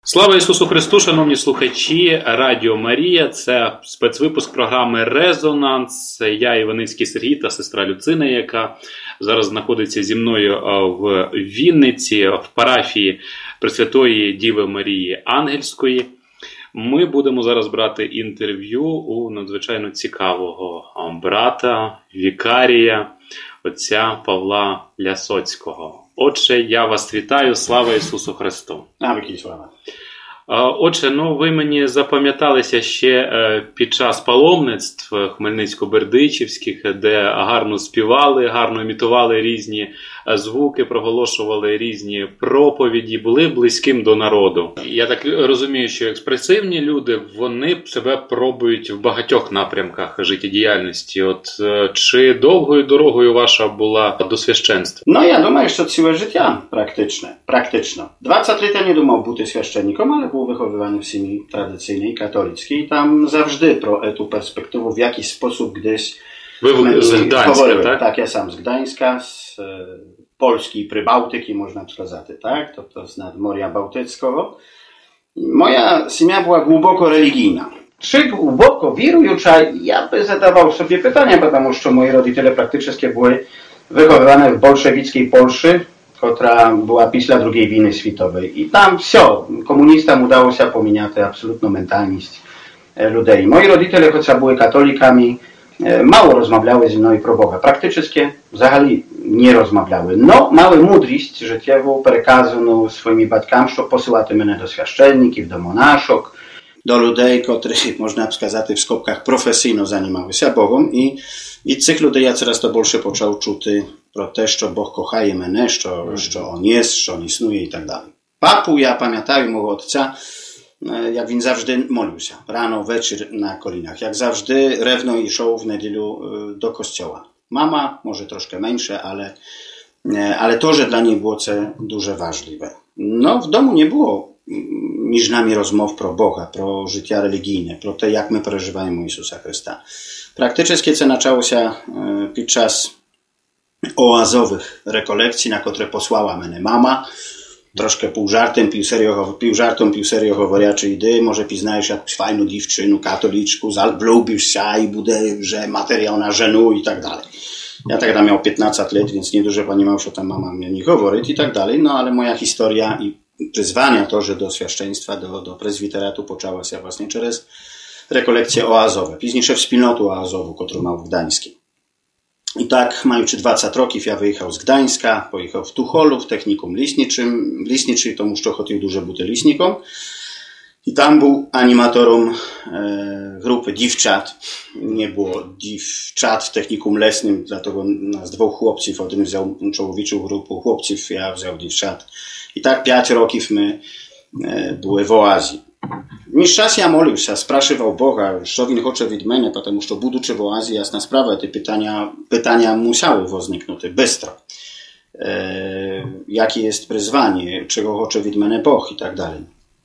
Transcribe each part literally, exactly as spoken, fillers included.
Слава Ісусу Христу, шановні слухачі, Радіо Марія, це спецвипуск програми «Резонанс». Я Іваницький Сергій та сестра Люцина, яка зараз знаходиться зі мною в Вінниці, в парафії Пресвятої Діви Марії Ангельської. Ми будемо зараз брати інтерв'ю у надзвичайно цікавого брата, вікарія, отця Павла Лясоцького. Отче, я вас вітаю, слава Ісусу Христу. Навіки слава. Отже, ну ви мені запам'яталися ще під час паломництв хмельницько-бердичівських, де гарно співали, гарно імітували різні звуки, проголошували різні проповіді, були близьким до народу. Я так розумію, що експресивні люди, вони себе пробують в багатьох напрямках життєдіяльності. От чи довгою дорогою ваша була до священства? No ja думаю, що ціле життя практичне, практично. двадцять літ я не думав бути священником, але був wychowywany w семье tradycyjnej, katolickiej. Tam zawsze pro tę perspektywę w jakiś sposób gdzieś... Wy z Gdańska, tak? Tak, ja sam z Gdańska, z e, Polski i Prybałtyki, można сказати, tak? To, to z nadmorza bałtyckiego. Moja семья była głęboko religijna. Czy głęboko wierująca? Ja by zadawał sobie pytania, потому что moi rodziciele praktycznie były wychowywane w bolszewickiej Polsce, która była pісля drugiej wojny światowej. I tam все, komunistom udało się pominąć absolutną mentalność ludzi. Moi rodzice, choć byli katolikami, mało rozmawiały ze mną pro Boga. Praktycznie взагалі nie rozmawiały. No, mały mądrość życiową przekazaną swoimi baćkami, że posyłać mnie do święcenników, do monaszok, do ludzi, którzy, można сказати, w skopkach profesjonalnie zajmowały się Bogiem. I, i tych ludzi ja coraz to больше począł czuty про те, що Бог кохає мене, що, що Он є, що Он існує і так далі. Папу я пам'ятаю мого отця, як він завжди молився. Рано, вечір на колінах. Як завжди ревно йшов в неділю до костьола. Мама, може трошки менше, але, але теж для неї було це дуже важливе. No, w domu nie było między nami rozmów pro Boga, pro życie religijne, pro to, jak my przeżywamy Jezusa Chrysta. Praktycznie to zaczęło się podczas oazowych rekolekcji, na które posłała mnie mama. Troszkę pół żartem, pół serio, pół żartem, pół serio говоря, czy ty może poznajesz jakąś fajną dziewczynę, katoliczku, wlubisz się i bude, że materiał na żenu i tak dalej. Ja тогда miał piętnaście lat, więc nie dużo poнимał, że ta mama mnie nie говорить i tak dalej, no ale moja historia i przyzwania to, że do świadczeństwa, do, do prezwiteratu poczęła się właśnie przez rekolekcje oazowe. Później wspólnotu oazową, którą miał w Gdańskim. I tak, mając dwadzieścia roków, ja wyjechał z Gdańska, pojechał w Tucholu, w technikum leśniczym. Leśniczy to muszczo chodził duże buty leśnikom. I tam był animatorem e, grupy dziewczat. Nie było dziewczat w technikum lesnym, dlatego nas dwóch chłopców, jeden wziął czołowiczą grupę chłopców, ja wziął dziewczat. I tak pięć roków my e, były w oazji. Mistrz czas ja molił się, spraszywał Boga, co on chce od mnie, потому что будучи w oazji, jasna sprawa, te pytania, pytania musiały возникнуть bystro. E, jakie jest przyzwanie, czego chce od mnie Bóg i tak dalej.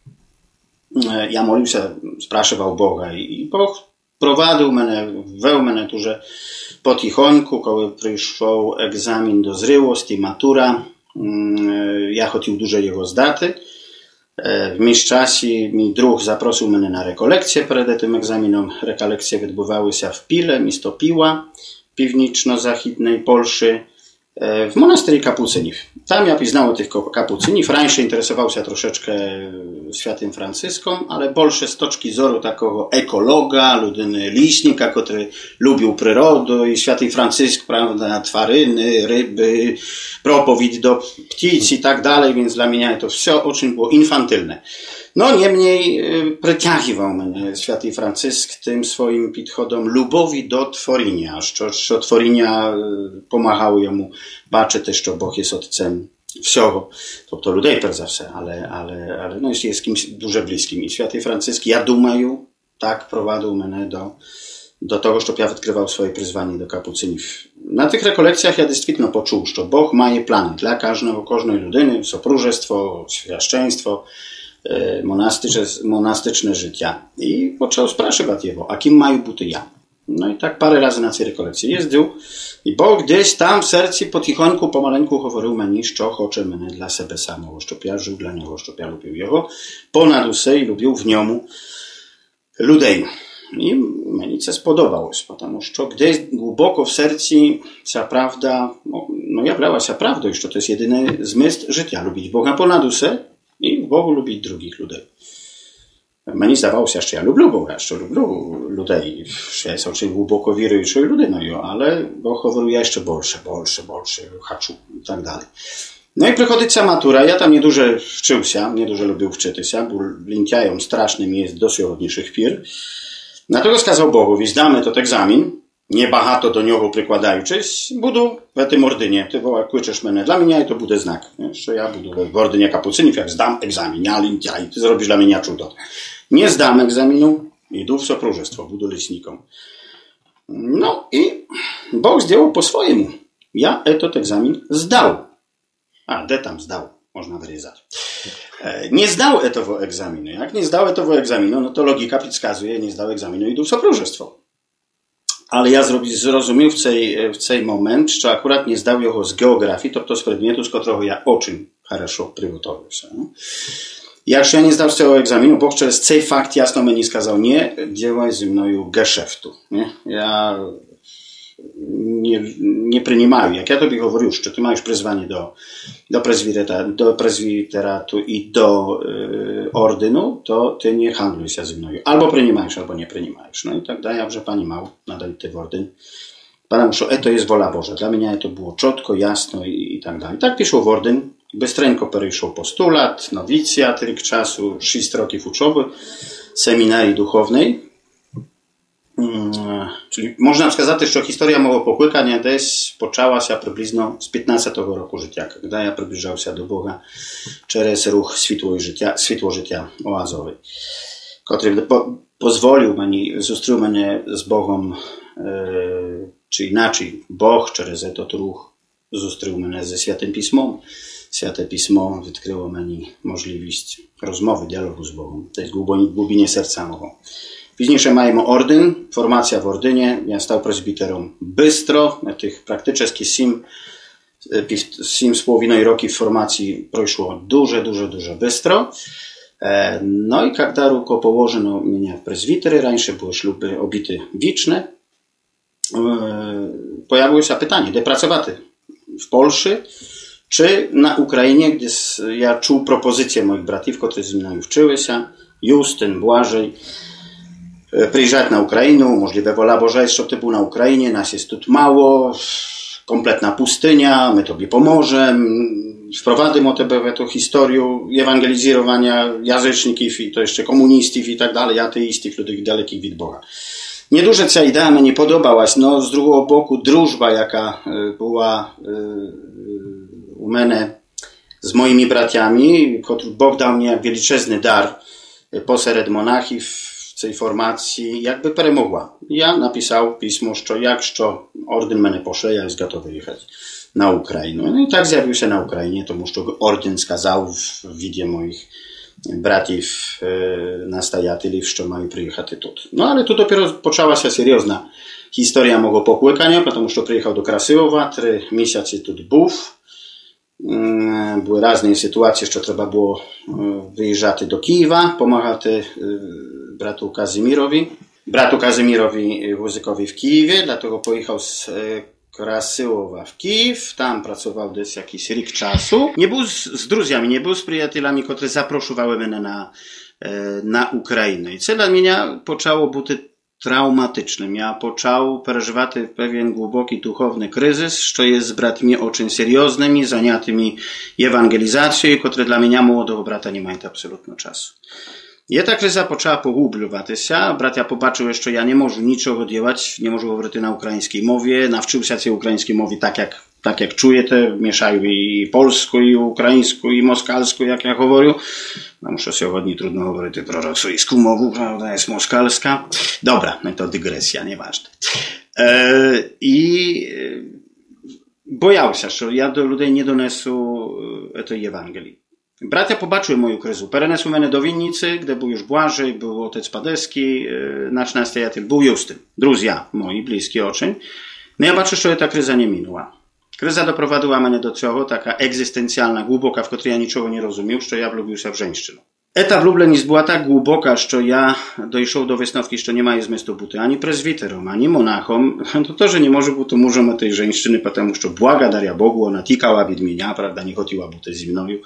E, ja molił się, spraszywał Boga i, i Bóg prowadził mnie, weł mnie tu, że po tichońku, kiedy przyszł egzamin do zryłości, matura, e, ja chciał dużo jego zdaty. W międzyczasie mi druh zaprosił mnie na rekolekcję przed tym egzaminem. Rekolekcje odbywały się w Pile, miasto Piła, piwniczno-zachidnej Polszy, w monasterii kapucynów. Tam ja poznałem tych kapucynów. Rańsze interesował się troszeczkę świętym Francyską, ale больше z toczki zoru takiego ekologa, ludyny liśnika, który lubił przyrodę i święty Franciszek, prawda, twaryny, ryby, propowiedź do ptic i tak dalej, więc dla mnie to wszystko o czym było infantylne. No niemniej przyciągał mnie święty Franciszek tym swoim podchodem lubowi do tworzenia, że, że tworzenia pomagały jemu baczyć też, że Bóg jest Otcem всього, тобто людей перш за все, але, але, але ну, є з кимось дуже близьким. І Святий Франциск, я думаю, так провадив мене до, до того, щоб я відкривав своє призвання до капуцинів. На тих реколекціях я дійсно почув, що Бог має плани для кожного, кожної людини, сопружество, священство, monastyczne, monastyczne życia. I począł spraszywać jego, a kim mają być ja? No i tak parę razy na tej rekolekcji jeździł. I Bóg gdzieś tam w sercu potichonku, pomaleńku говорив мені, що хоче мене для себе самого, щоб я жив для нього, щоб я любив його понад усе і любив в ньому людей. I mnie się spodobało, ponieważ gdzieś głęboko w sercu ta prawda, no, no ja brała się prawdą, że to jest jedyny zmysł życia, lubić Boga ponad uсе i w Bogu lubić drugich ludzi. Mnie zdawało się, że ja lubię Boga, że lubię ludzi, że jestem oczywiście głęboko wierujący ludzi, no ale Bóg mówił jeszcze больше, больше, больше, chcę i tak dalej. No i przychodzi matura, ja tam niedużo wczył się, niedużo lubił wczyć się, bo lęciają strasznym jest do dzisiejszych pir. Dlatego skazał Bogu, zdamy to egzamin, niebahato do niego przykładając, budu w tym ordynie, ty woła, kłyczysz mnie dla mnie i to będzie znak, nie? Że ja budu w ordynie kapucynów, jak zdam egzamin, ja lintia i ty zrobisz dla mnie cudo. Nie zdam egzaminu, idę w sopróżestwo, budu leśnikom. No i Bóg zdjął po swojemu. Ja etot egzamin zdał. A, de tam zdał, można wyryzać. Nie zdał etowo egzaminu. Jak nie zdał etowo egzaminu, no to logika podskazuje, nie zdał egzaminu, idą w sopróżestwo. Ale ja zrozumiał w tej, w tej moment, że akurat nie zdał jego z geografii, to to z przedmiotu, z którego ja oczym хорошо przygotował się. Jak ja nie zdał z tego egzaminu, Bóg przez ten fakt jasno mnie skazał, nie działaj ze mną geszeftu. Nie? Ja nie, nie przyjmaju. Jak ja tobie mówił, że ty masz przyzwanie do, do, do prezbiteratu i do y, ordynu, to ty nie handluj się ze mną. Albo przyjmujesz, albo nie przyjmujesz. No i tak dalej, że pani mał nadal ty w ordyn. Pana muszą, e to jest wola Boża. Dla mnie to było czotko, jasno i, i tak dalej. Tak piszło w ordyn. Bystreńko przeszło postulat, nowicjat, ryk czasu, sześć roków uczoby, seminarii duchownej. Hmm, czyli można wskazać, że historia mojego popłykania des poczęła się przybliżno z piętnastego roku życia, kiedy ja przybliżał się do Boga przez ruch światło życia, światło życia oazowej, który po, pozwolił mnie, zustrył mnie z Bogiem, e, czy inaczej, Bóg przez ten ruch zustrył mnie ze Świętym Pismem. Święte Pismo odkryło mnie możliwość rozmowy, dialogu z Bogiem. To jest głębinie serca mojego. Późniejsze mamy ordyn, formacja w ordynie. Ja stał prezbiterą bystro. Na tych praktycznie sim, sim z połowiną roki w formacji przeszło dużo, dużo, dużo bystro. No i kiedy ruko położono mnie w prezbitery, rańsze były śluby obity wiczne, pojawiło się pytanie, gdzie pracować w Polsce, czy na Ukrainie, gdzie ja czuł propozycję moich bratów, którzy z mną uczyły się, Justyn, Błażej, przyjeżdżać na Ukrainę, możliwe wola Boża jest, żeby ty był na Ukrainie, nas jest tu mało, kompletna pustynia, my tobie pomożemy, wprowadzimy o tebe w tę historię ewangelizowania jazyczników i to jeszcze komunistów i tak dalej, ateistów, ludzi dalekich od Boga. Nieduże ta idea mnie nie podobałaś, no z drugiego boku drużba, jaka była u mnie z moimi braciami, który Bóg dał mi jak wielczezny dar posered monachów w tej formacji, jakby przemogła. Ja napisał pismo, że jak що ordyn mnie poszle, ja jest gotowy jechać na Ukrainę. No i tak zjawił się na Ukrainie, to muszę ordyn skazał w widzie moich bratów e, nastajateli, że mają przyjechać tu. No ale tu dopiero poczęła się seriozna historia mojego popłykania, ponieważ przyjechał do Krasyłowa, trzy miesiące tu był. Były różne sytuacje, że trzeba było wyjeżdżać do Kijowa, pomagać bratu Kazimirowi, bratu Kazimirowi Łuzykowi w Kijowie, dlatego pojechał z Krasyłowa w Kijów, tam pracował gdzieś jakiś rok czasu. Nie był z, z druziami, nie był z przyjacielami, którzy zaproszowały mnie na, na Ukrainę. I co dla mnie poczęło być traumatycznym. Ja począł przeżywać pewien głęboki duchowny kryzys, co jest z bratmi oczyn serioznymi, zajętymi ewangelizacją, które dla mnie młodego brata nie mają absolutnie czasu. I ta kryza poczęła pogłębiać się. Bratia popatrzył jeszcze, ja nie mogę niczego działać, nie mogę mówić na ukraińskiej mowie, nawczył się tej ukraińskiej mowy tak jak, tak jak czuję, te mieszają i polsku, i ukraińsku, i moskalsku, jak ja mówię. No muszę się ładnie trudno mówić pro rosyjską mowę, prawda, jest moskalska. Dobra, no to dygresja, nieważne. E, I bojał się, że ja do ludzi nie donesu tej Ewangelii. Bratia pobaczyły moju kryzu. Perenesły mnie do winnicy, gdzie był już Błażej, był otec Padeski, nasz nastojatel był Justyn. Druzja, moi bliski oczeń. No ja patrzę, że ta kryza nie minęła. Kryza doprowadziła mnie do tego, taka egzystencjalna, głęboka, w której ja niczego nie rozumiał, że ja wlubił się w żeńszczynu. Eta wlublenic była tak głęboka, że ja dojszł do wysnowki, że nie ma zmysłu buty ani prezwiterom, ani monachom. To to, że nie może być mużem tej żeńszczyny, ponieważ to błaga daria Bogu, ona tikała від mnie, prawda, nie chodziła buty z mną.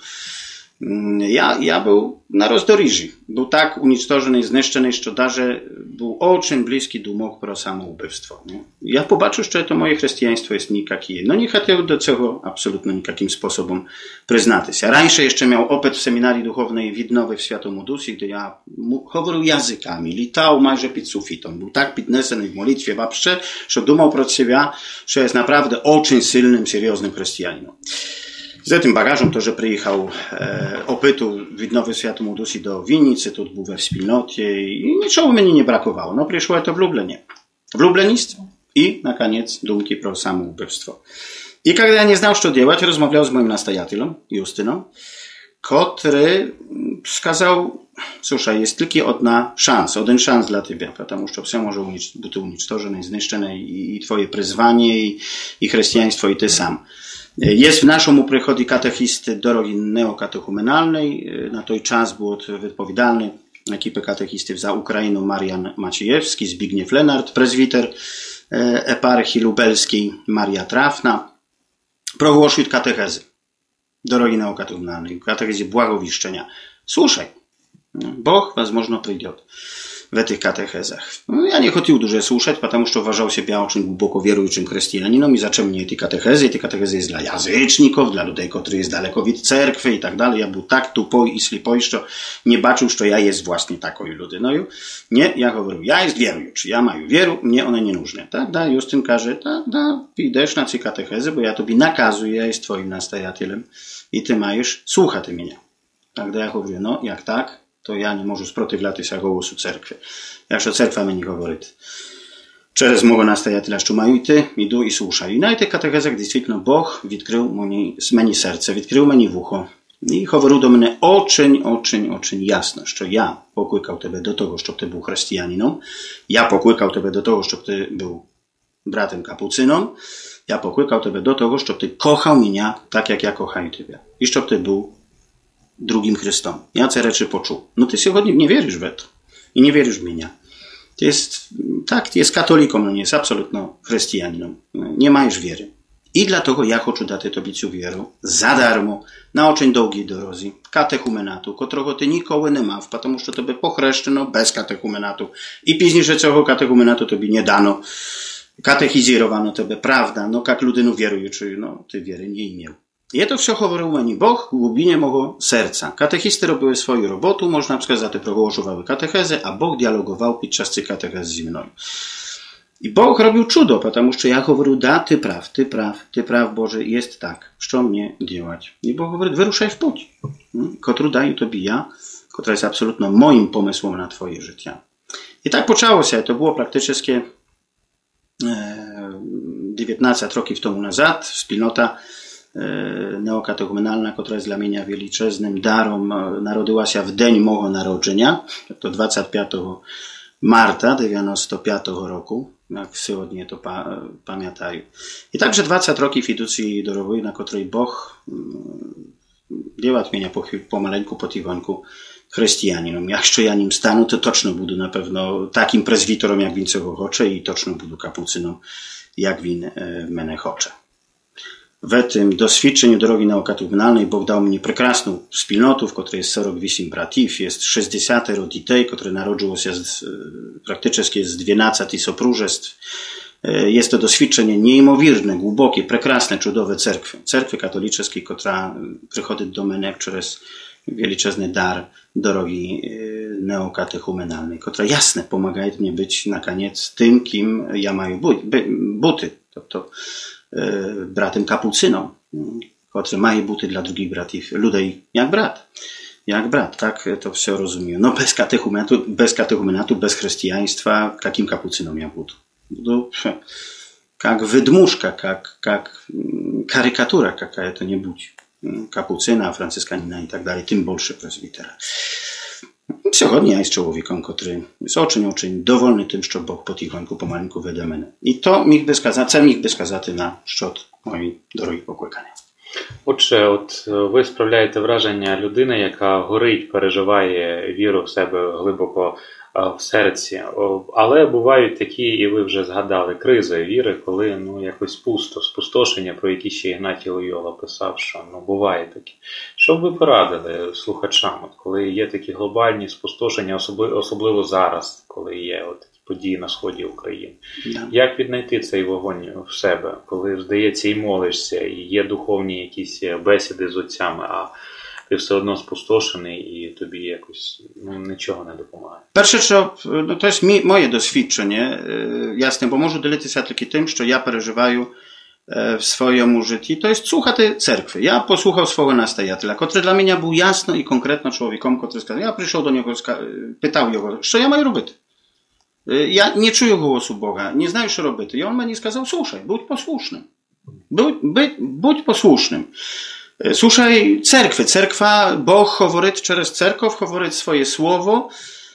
Ja, ja był na rozdoriży. Był tak unicztożony i zniszczony, że darze był oczym bliski dumok pro samoubywstwo. Nie? Ja pobaczył, że to moje chrześcijaństwo jest nikakie. No nie chciał do tego absolutnie nikakim sposobem przyznać. Ja rańsze jeszcze miał opet w seminarii duchownej Widnowej w Światomudusi, gdzie ja mówił językami, litał majże pід sufitą. Był tak піднесений w modlitwie wapsze, że dumał pro siebie, że jest naprawdę oczym silnym, serioznym chrześcijaninem. Z tym bagażem to, że przyjechał e, opytu Widnowy Światomudusi do winnicy, tu był we wspólnocie i niczego mnie nie brakowało. No przyszło to w Lublenie. W Lublenistwo i na koniec dumki pro samoubywstwo. I kiedy ja nie znał, co działać, rozmawiał z moim nastojatelem, Justyną, który wskazał, słuchaj, jest tylko jedna szansa, jeden szans dla ciebie, потому что все może być unicztożone, zniszczone i, i twoje przyzwanie, i, i chrześcijaństwo, i ty sam. Jest w naszym przychodzi katechisty drogi neokatechumenalnej. Na той czas był odpowiedzialny ekipy katechistów za Ukrainą Marian Maciejewski, Zbigniew Lenart, prezwiter eparchii lubelskiej Maria Trafna. Progłosił katechezy drogi neokatechumenalnej, katechezy błagowiszczenia. Słuchaj, Bóg was można przyjdzie w tych katechezach. No, ja nie chciał dużo słuchać, потому что uważał się очень głęboko wierującym chrześcijaninem i zaczął mnie te katechezy. I te katechezy jest dla jazyczników, dla ludzi, którzy jest daleko od cerkwy i tak dalej. Ja był tak tupoj i slipoj, że nie baczył, że ja jest właśnie takoju ludy. No i nie, ja mówię, ja jest wierujący, ja mają wieru, mnie one nie nużne. Tak, da, Justyn każe, tak, da, idziesz na te katechezy, bo ja tobie nakazuję, ja jest twoim nastojatelem i ty masz słuchać mnie. Tak, da ja mówię, no, jak tak? To ja nie mogę sprzeciwiać się głosu cerkwy. Jakщо cerkwa mnie mówi, przez mojego nastoятеля, że mają i ty, idą i słuchają. I na tych katechezach действительно Bóg odkrył mnie serce, odkrył mnie w ucho. I mówił do mnie oczeń, oczeń, oczeń jasno, że ja poklykał Ciebie do tego, żeby Ty był chrześcijaninem, ja poklykał Ciebie do tego, żeby Ty był bratem kapucyną, ja poklykał Ciebie do tego, żeby Ty kochał mnie tak, jak ja kocham Ciebie. I żeby Ty był drugim Chrystom. Ja te rzeczy poczuł. No ty сегодня nie wierzysz w to. I nie wierzysz w mnie. Ty jest, tak, ty jest katoliką, no nie jest absolutną chrześcijaninem. Nie masz wiery. I dlatego ja chcę dać tobie tę wierę za darmo, na oczeń długiej drodze, katechumenatu, którego ty nikogo nie masz, потому что tobie pochreszczono bez katechumenatu. I później, że całego katechumenatu tobie nie dano. Katechizirowano tobie, prawda, no jak ludy no wierują, czy no ty wiery nie miał. I to wszystko mówił mnie Bóg w głubinie mojego serca. Katechisty robiły swoją robotę, można wskazać, że progłoszowały katechezy, a Bóg dialogował podczas tych katechez ze mną. I Bóg robił cudo, потому что ja mówił, da, ty praw, ty praw, ty praw, Boże, jest tak, co mnie działać. I Bóg mówi, wyruszaj w pуть, który daję tobie ja, która jest absolutnie moim pomysłem na twoje życie. I tak poczęło się, to było praktycznie dziewiętnaście roków temu nazad, wspólnota neokatechumenalna, która jest dla mnie wielczeznym darom, narodziła się w dzień mojego narodzenia, to dwudziestego piątego marca dziewięćdziesiątego piątego roku, jak сегодня to pa, pamiętają. I także dwadzieścia roków iducji dorowej, na której Bóg dzieła mnie pomaleńku, po tichonku chrześcijaninem. Jak jeszcze ja nim stanę, to toczno budu na pewno takim prezwitorom, jak win czego chocze i toczno budu kapucyną, jak win mnie chocze. W tym doświadczeniu drogi neokatechumenalnej Bóg dał mnie prekrasną wspólnotę, w której jest czterdzieści osiem bratów, jest sześćdziesiąt dzieci, które narodziło się z, praktycznie z dwunastu sopróżestw. Jest to doświadczenie niemiłowierne, głębokie, prekrasne, cudowe cerkwy. Cerkwy katolickiej, która przychodzi do mnie przez wielczezny dar drogi neokatechumenalnej, która jasne pomaga mi być na koniec tym, kim ja mają buty. To, to bratem kapucyną, który ma buty dla drugich bratów, ludzi jak brat. Jak brat, tak to все rozumiem. No bez katechumenatu, bez katechumenatu, bez chrześcijaństwa, jakim kapucyną ja budu? Budu jak wydmuszka, jak, jak karykatura, jaka to nie budzi. kapucyna, francyskanina i tak dalej, tym больше presbitera. Сьогодні я є чоловіком, котрий очень-очень довольний тим, що Бог потихоньку, помаленьку веде мене. І то міг би сказати, це міг би сказати на щодо моєї дороги покликання. Отже, от ви справляєте враження людини, яка горить, переживає віру в себе глибоко в серці. Але бувають такі, і ви вже згадали, кризи віри, коли ну якось пусто, спустошення, про які ще Ігнатій Лойола писав, що ну буває таке. Що б ви порадили слухачам, от, коли є такі глобальні спустошення, особливо, особливо зараз, коли є от такі події на сході України? Yeah. Як віднайти цей вогонь в себе, коли, здається, і молишся, і є духовні якісь бесіди з отцями, а ти все одно спустошений і тобі якось ну, нічого не допомагає? Перше, що, ну, to jest mi, moje doświadczenie, jasne, bo можу ділитися тільки тим, що я переживаю w swoim życiu, to jest słuchati cerkwy. Ja posłuchał swojego nastoятеля, który dla mnie był jasno i konkretno człowiekiem, który сказав, ja przyszedł do niego, pytał jego, co ja mam robić? Ja nie czuję głosu Boga, nie знаю, co robić. I on mnie сказав, słuchaj, bądź posłusznym. Bądź, bądź posłusznym. Słuchaj cerkwy. Cerkwa, Bóg говорить через церковь, говорить swoje słowo.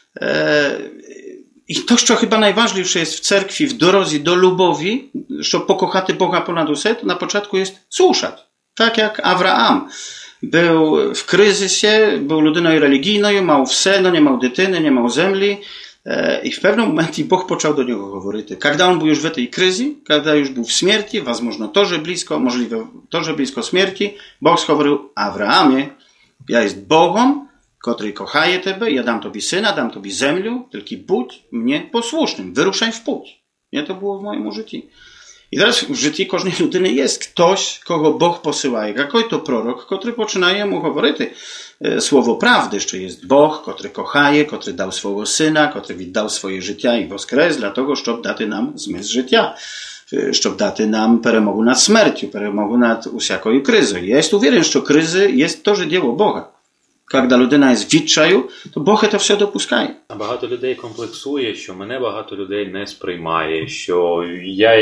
I to, co chyba najważniejsze jest w cerkwi, w drodze do lubowi, że pokochati Boga ponad uсе, to na początku jest słuchać. Tak jak Abraham był w kryzysie, był ludyną religijną, miał wse, no nie miał dytyny, nie miał ziemi. I w pewnym momencie Bóg począł do niego mówić. Kiedy on był już w tej kryzysie, kiedy już był w śmierci, возможно, тоже blisko, możliwe, тоже blisko śmierci, Bóg mówił, Abrahamie, ja jest Bogom, który kochaje Ciebie, ja dam Tobie syna, dam Tobie ziemię, tylko bądź mnie posłusznym, wyruszaj w pуть. Nie to było w moim życiu. I teraz w życiu każdej ludyny jest ktoś, kogo Bóg posyła. Jakiś to prorok, który poczynaje mu mówić słowo prawdy, że jest Bóg, który kochaje, który dał swojego syna, który wydał swoje życie i woskres, dlatego, żeby dać nam zmysł życia, żeby dać nam peremogu nad śmiercią, peremogu nad usiaką kryzą. Ja jestem uwierzony, że kryzy jest to, że dzieło Boga. Когда людина є в відчаю, то Бог це все допускає. А багато людей комплексує, що мене багато людей не сприймає, що я,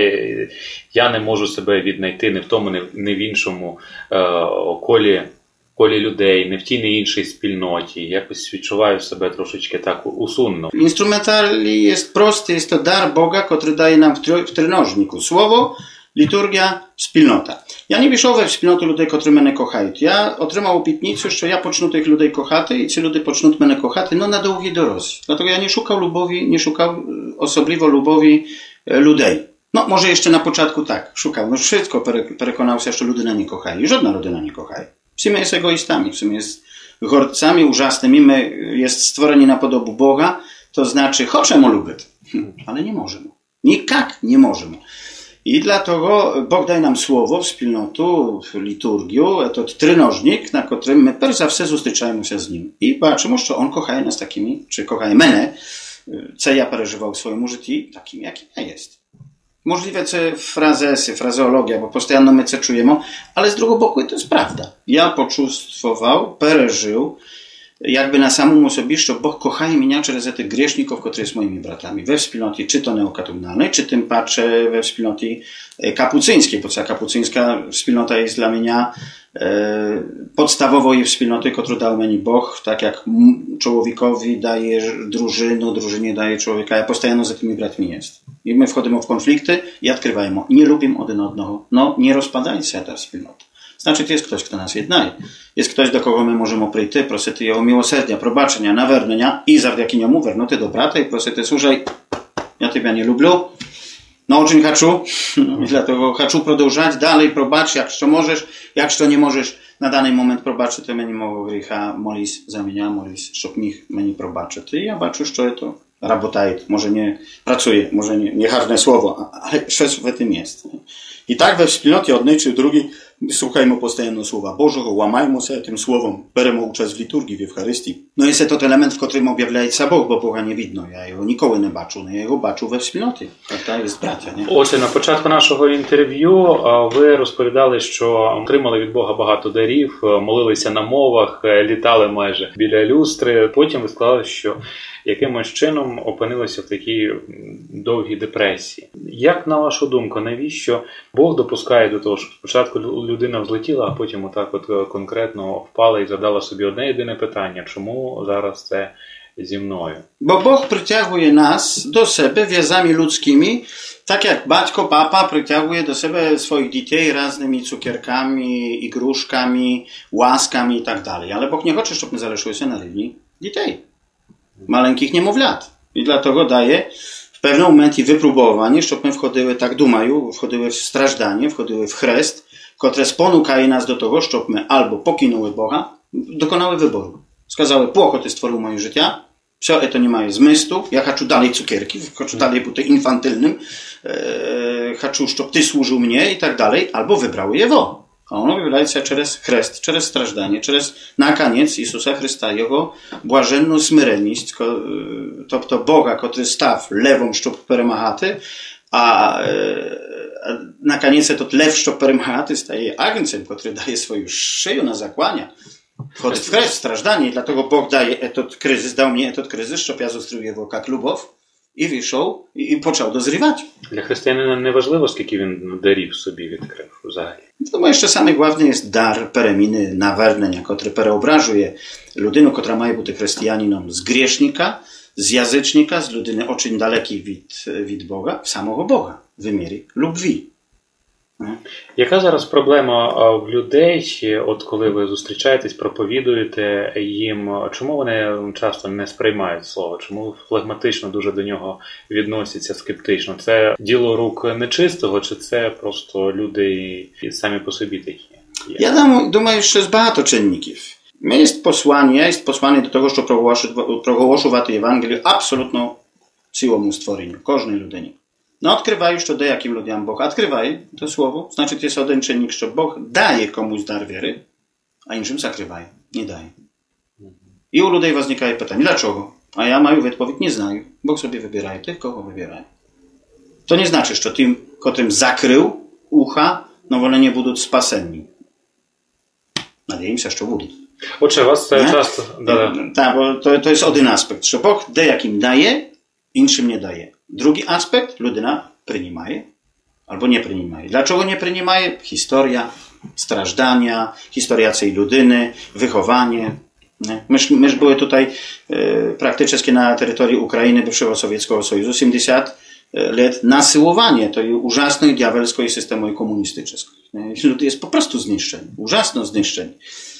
я не можу себе віднайти не в тому, не в іншому е, колі, колі людей, не в тій, не іншій спільноті. Якось відчуваю себе трошечки так усунно. Інструментарій є простий, є дар Бога, який дає нам в триножнику. Слово, liturgia, wspólnota. Ja nie wierzę we wspólnotę ludzi, którzy mnie kochają. Ja otrzymał obietnicę, że ja pocznu tych ludzi kochać i ci ludzie poczną mnie kochać, no na długiej drodze. Dlatego ja nie szukał lubowi, nie szukał osobliwo lubowi ludzi. No może jeszcze na początku tak, szukał. No wszystko przekonał się, że ludzie nie kochają. Żadna rodzina nie kochają. W sumie jest egoistami, w sumie jest gorcami ужасnymi. My jest stworzeni na podobu Boga, to znaczy chcemy lubić, ale nie możemy. Nikak nie możemy. I dlatego Bóg daje nam słowo, wspólnotę, liturgię, to trynożnik, na którym my pierwszy zawsze zustyczajmy się z nim. I patrzymy, że on kochaje nas takimi, czy kochaje mnie, co ja przeżywał w swoim życiu, takimi, jakim ja jest. Możliwe, że frazesy, frazeologia, bo postojanno my co czujemy, ale z drugiego boku to jest prawda. Ja poczustwował, przeżył, jakby na samym osobiście Bóg kochaje mnie przez tych grzeszników, którzy są moimi bratami we wspólnocie, czy to neokatolnej, czy tym patrzę we wspólnocie kapucyńskiej, bo ta kapucyńska wspólnota jest dla mnie e, podstawową jej wspólnoty, którą dał mnie Bóg, tak jak człowiekowi daje drużynę, drużynie daje człowieka, ja postajanno za tymi bratmi jest. I my wchodzimy w konflikty i odkrywajmy, nie lubimy jeden odnego, no nie rozpadajcie się ta wspólnota. Znaczy, jest ktoś, kto nas jednaje. Jest ktoś, do kogo my możemy przyjść, prosити o miłosierdzia, probaczenia, naвернення i zawdzięki niemu вернути do brata i prosити, słuchaj, ja Ciebie nie lubię, no очень хочу, i dlatego хочу продовжать dalej, probacz, jak co możesz, jak co nie możesz, na dany moment probaczy, to mnie mogło grzecha, molisz za mnie, molisz, żeby mich mnie probaczy. I ja baczę, że to работает, może nie pracuje, może nie, nie harne słowo, ale coś w tym jest. I tak we wspólnocie jednej czy drugiej słuchajmy postajanno słowa Bożego, łamajmy się tym słowom, beremy uczest w liturgii, w Eucharystii. No jest to element, w którym objawia się Bóg, bo Boga nie widno. Ja його nikogo nie baczу, ja його baczу we wspólnoті. Так jest браття, nie? Ось на початку нашого інтерв'ю ви розповідали, що отримали від Бога багато дарів, молилися на мовах, літали майже біля люстри. Потім ви сказали, що якимось чином опинилися в такій довгій депресії. Як, на вашу думку, навіщо Бог допускає до того, що спочатку людина взлетіла, а потім отак от конкретно впала і задала собі одне єдине питання, чому зараз це зі мною? Bo Bóg przyciąguje nas do siebie więzami ludzkimi, tak jak батько, papa przyciąguje do siebie swoich dzieci raznymi cukierkami, igruszkami, łaskami i tak dalej. Ale Bóg nie chce, żeby my zależały się na linii dzieci, maleńkich niemowlat. I dlatego daje w pewnym momencie wypróbowanie, żeby my wchodziły, tak думаю, wchodziły w strażdanie, wchodziły w chrzest, które sponukaje nas do tego, żeby my albo pokinuły Boga, dokonały wyboru. Сказали, Бог ти створив моє життя, все це не має змісту, я хочу далі цукерки, хочу далі бути інфантильним, е, хочу, щоб ти служив мені і так далі, або вибрали його. А воно виявляється через хрест, через страждання, через наконець Ісуса Христа, Його блаженну смиренність, тобто Бога, котрий став левом, щоб перемагати, а е, наконець этот лев, щоб перемагати, стає агнцем, котрий дає свою шию на заклання. Wchodzę w chrzest, stраждanie, i dlatego Bóg daje etot kryzys, dał mnie etot kryzys, żeby ja zostrzegł jego jak любов, і вийшов, і, і почав дозрівати. Для християнина не важливо, скільки він дарів собі відкрив взагалі. Тому ще саме головне є дар переміни, навернення, котрий переображує людину, котра має бути християнином з грішника, з язичника, з людини очень далекій від, від Бога, в самого Бога, в вимірі любві. Яка зараз проблема в людей, от коли ви зустрічаєтесь, проповідуєте їм, чому вони часто не сприймають слово, чому флегматично дуже до нього відносяться скептично? Це діло рук нечистого, чи це просто люди самі по собі такі? Я думаю, що з багато чинників. Ми є послання, є послання до того, що проголошувати Євангелію абсолютно цілому створенню, кожній людині. No odkrywają, że dejakim ludziom Bóg odkrywaje to słowo. Znaczy, to jest jeden czynnik, że Bóg daje komuś dar wiery, a innym zakrywaje, nie daje. I u ludzi wznikaje pytanie, dlaczego? A ja mają odpowiedź, nie znają. Bóg sobie wybiera tych, kogo wybiera. To nie znaczy, że tym, którym zakrył ucha, no wolę nie będą spaseni. Nadzieję się, że będą. Отже, вас часто... Tak, bo to, to jest jeden aspekt, że Bóg dejakim daje, innym nie daje. Drugi aspekt, ludyna przyjmuje albo nie przyjmuje. Dlaczego nie przyjmuje? Historia, strażdania, historia tej ludyny, wychowanie. Myśmy, myśmy były tutaj e, praktycznie na terytorium Ukrainy, bywszego Sowieckiego Sojuszu, siedemdziesiąt lat nasyłowanie tej ужасnej, diabelskiej systemu komunistycznego. Ludy jest po prostu zniszczeni, ужасно zniszczeni.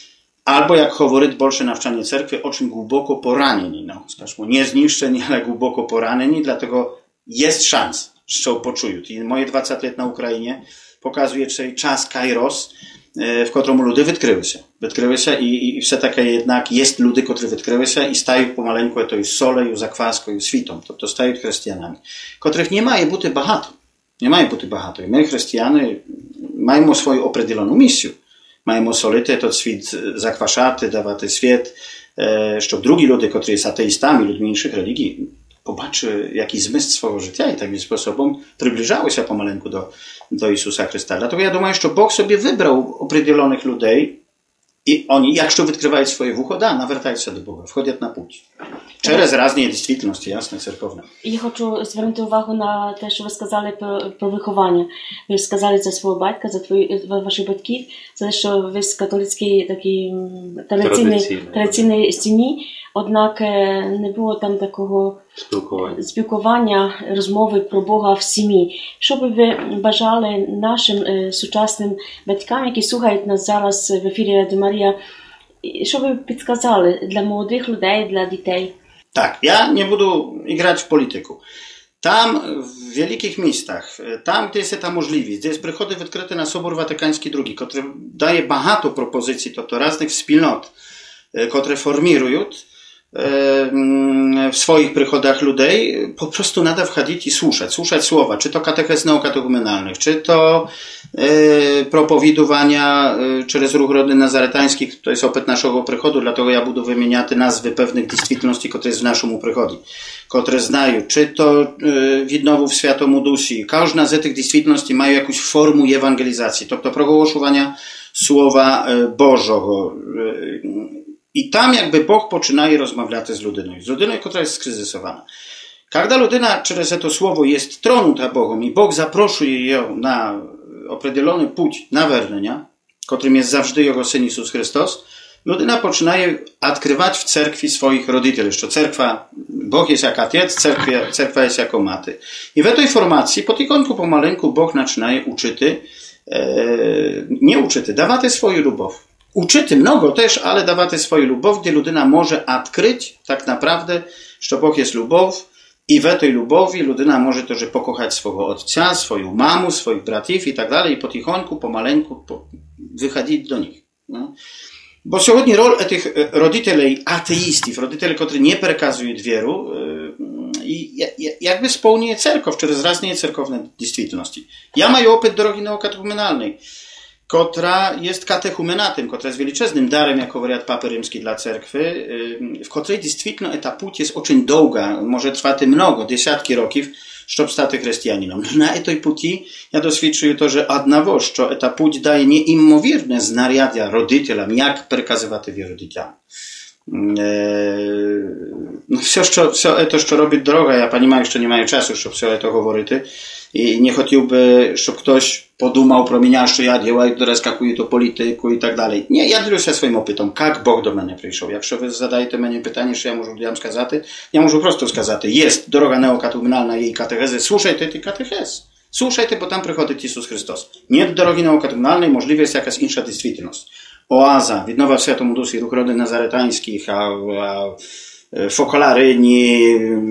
Albo, jak mówi bolsze nawczanie cerkwi, o czym głęboko poranieni. No, skажімо, nie zniszczeni, ale głęboko poranieni, dlatego jest szans, że poczują. I moje dwadzieścia lat na Ukrainie pokazuje dzisiaj czas kairos, w którym ludy odkryły się. Odkryły się i, i все takie jednak jest ludy, którzy odkryły się i stają pomaleńku, to jest soleju, zakwaską, świtą. To, to stają chrześcijanami, których nie ma buty bahato. Nie ma buty bahato. I my, chrześcijany, mamy swoją określoną misję. Маємо солити той світ, заквашати, давати світ, щоб другі люди, котрі є атеїстами, людьми інших релігій, побачили якийсь зміст свого життя і таким способом приближалися помаленьку до, до Ісуса Христа. Dlatego ja думаю, що Бог собі вибрав определених людей, і вони, якщо відкривають своє вухо, да, навертаються до Бога, входять на путь. Через різні дійсності, ясно, церковне. Я хочу звернути увагу на те, що ви сказали про, про виховання. Ви сказали за свого батька, за твої, ваших батьків, за те, що ви з католицької такій традиційної, традиційної сім'ї, однак не було там такого спілкування. спілкування, розмови про Бога в сім'ї. Що би ви бажали нашим е, сучасним батькам, які слухають нас зараз в ефірі Радіо Марія, що ви підказали для молодих людей, для дітей? Tak, ja nie będę grać w polityku. Tam, w wielkich miejscach, tam, gdzie jest ta możliwość, gdzie jest przychody odkryte na Sobór Watykański drugi, który daje багато propozycji, to to raznych wspólnot, które formirują w swoich przychodach ludzi, po prostu nada wchodzić i słuchać, słuchać słowa, czy to katechez neokatechumenalnych, czy to e, propowidowania e, przez ruch Rodny Nazaretańskich, to jest opyt naszego przychodu, dlatego ja będę wymieniać nazwy pewnych dyscyplinności, które jest w naszym przychodzie, które znają, czy to e, widnowów światomu dusi. Każda z tych dyscyplinności ma jakąś formę ewangelizacji, to to progłoszowania słowa e, Bożego. E, I tam jakby Bóg poczynaje rozmawiać z ludyną. Z ludyną, która jest skryzysowana. Kiedy ludyna przez to słowo jest tronuta Bogiem i Bóg zaproszuje ją na określony pуть nawernienia, котрим jest zawжди Його Син Ісус Христос, людина починає відкривати в церкві своїх родителів, що церква, Бог jest jak Отець, церква, церква jest jako Maty. I w tej formacji потихоньку, помаленьку Бог починає учити, e, nie uczyty, dawaty swoją любов. Uczyty mnogo też, ale dawaty swoją любов, gdzie ludyna może odkryć tak naprawdę, że Bóg jest любов, i w tej lubowi ludyna może też pokochać swojego ojca, swoją mamę, swoich bratów i tak dalej, i potichonku, pomaleńku po, wychodzić do nich. No. Bo сьогодні роль tych родителей ateistów, родителей, którzy nie przekazują wieru, i jakby spełnia cerkow, через разные cerkowne действительности. Ja mam opyt drogi neokatechumenalnej, która jest katechumenatem, która jest wielczeznym darem, jak wariat Papy Rzymski dla cerkwy, w której действительно ta pуть jest очень długa, może trwać mnogo, dziesiątki roków, щоб стати християнином. На этой пути я досвідчую теж одного, що ця путь дає неймовірне знаряддя родителям, як переказувати віру дитям. No, все, що, все to, що робить дорога, я розумію, що немає часу, щоб все це говорити. І не хотів би, щоб хтось подумав про мене, що я ділаю зараз якусь політику і так далі. Ні, я ділюся своїм опитом, як Бог до мене прийшов. Якщо ви задаєте мені питання, що я можу людям сказати, я можу просто сказати, є дорога неокатехуменальна, її катехези, слухайте ті катехез. Słuchajcie, bo tam przychodzi Jezus Chrystus. Nie do drogi neokatechumenalnej, możliwe jest jakaś inna rzeczywistość. Oaza, віднова Святому Дусі, рух родин Назаретанських, а, а Fokolaryni,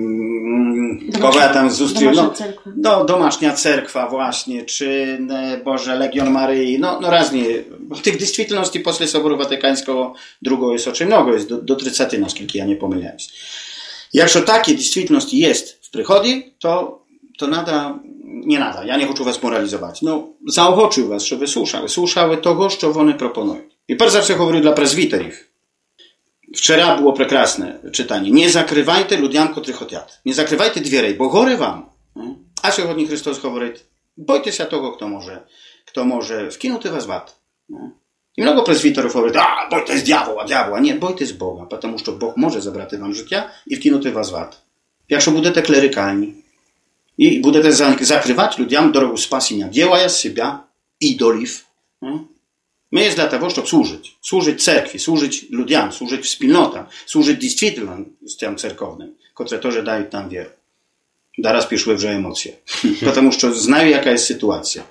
kogo ja tam zustrił, no, no, domaśnia cerkwa właśnie, czy Boże, Legion Maryi, no, no raznie. Tych dyscyplinności после Soboru Watykańskiego drugiego jest oczy mnogo, jest do, do trzydziestu, naskільки ja nie pomyliłem. Jakщо takie dyscyplinności jest w przychodzie, to, to nada, nie nada, ja nie chcę was moralizować. No, zaochoczył was, żeby słuchały, słuchały tego, co one proponują. I pierwszy zawsze mówił dla prezbiterów. Wczoraj było prekrasne czytanie. Nie zakrywajcie ludziom, którzy chcą. Nie zakrywajcie drzwi, bo gory wam. A сьогодні Chrystus mówi, bójcie się tego, kto może, kto może wkinuty was w ad. I mnogo prezbiterów mówi, a, bójcie z diabła, diabła. Nie, bójcie z Boga, ponieważ Bóg może zabrać wam życie i wkinuty was w ad. Jakщо будете klerykalni i будете zakrywać ludziom drogę spasienia, dzieła z siebie idolów. My jest dla tego, żeby służyć. Służyć cerkwi, służyć ludziom, służyć wspólnotom, służyć dyscyplinom cerkownym, które też dają nam wierę. Teraz piszły w emocje. Потому что znają, jaka jest sytuacja.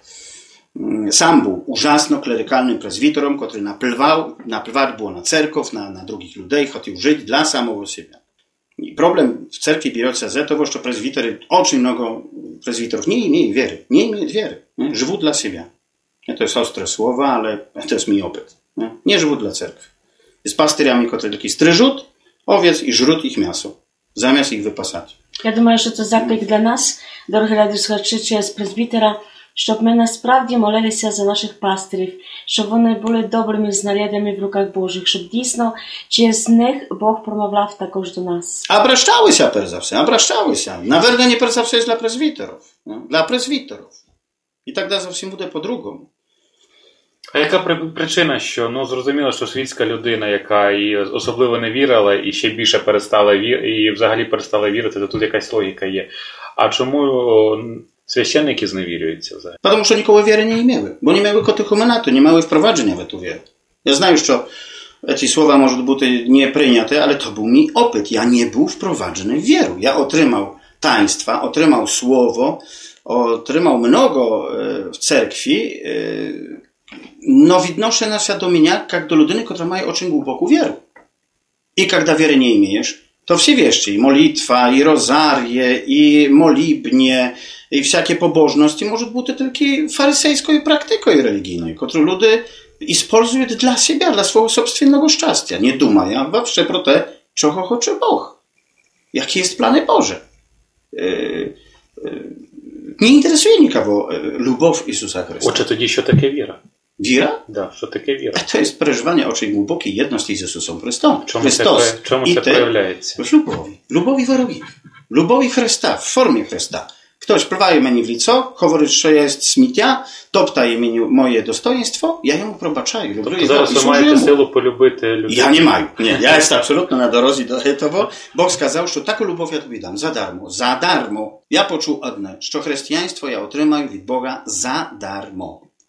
Sam był ужасно klerykalnym prezbiterem, który napływał, napływać było na cerkow, na, na drugich ludzi, chciał żyć dla samego siebie. I problem w cerkwi bierze się z tego, że prezbitery, очень много prezbiterów nie imieją wiery, nie imieją wiery, nie? Żyją dla siebie. To jest ostre słowa, ale to jest mój opyt. Nie, nie żyją dla cerkwi. Jest pastyriami, które taki stryżut owiec i żrut ich mięso, zamiast ich wypasać. Я думаю, що це заклик для нас, дорогі радіослухачі, з презбітера, щоб ми насправді молилися за наших пастирів, щоб вони були добрими знарядами в руках Божих, щоб дійсно через них Бог промовляв також до нас. Обращали się перш за все, обращали się. Наверное, не перш за все jest dla prezbiterów. Dla prezbiterów. I tak da зовсім буде по-другому. А яка причина, що, ну, зрозуміло, що світська людина, яка і особливо не вірила, і ще більше перестала вірити, і взагалі перестала вірити, то тут якась логіка є. А чому священники зневірюються взагалі? Тому що ніколи віри не мали, бо не мали катехуменату, не мали впровадження в цю віру. Я знаю, що ці слова можуть бути не прийняті, але to był mój opyt. Ja nie był wprowadzony w wierę. Ja otrzymał taństwa, otrzymał słowo, otrzymał mnogo w cerkwi, no widnoszę na świadomienia, jak do ludyny, która ma очень głęboką wierę. I kiedy wiery nie imiesz, to wsi wieszczy, i molitwa, i rozarie, i molibnie, i wszelkie pobożności może być tylko farysejską praktyką religijną, którą ludzie wykorzystują dla siebie, dla swojego собственного szczęścia. Nie dumają вообще pro te, czego chce Bóg. Jakie jest plany Boże. Nie interesuje nikogo любов Ісуса Христа. Отже, тоді що таке віра? Віра? Да, що таке віра? To jest przeżywanie oczej głębokiej jedności z Jezusem Chrystusem. Czemu Chrystus. Це, czemu це проявляється? W lubowi. Lubowi wrogi. Lubowi Chrysta, w formie Chrysta. Ktoś pływaje mnie w lico, mówi, że jest śmietnia, toptaje mnie moje dostojeństwo, ja ją probaczaję. Тобто зараз ви маєте силу полюбити людей? Ja nie mam. Nie, ja jestem absolutnie na drodze do tego. Bóg сказав, że taką любов ja tobie dam, za darmo, za darmo. Ja poczuł одне, że chrześcijaństwo ja otrzymam od Boga za darmo.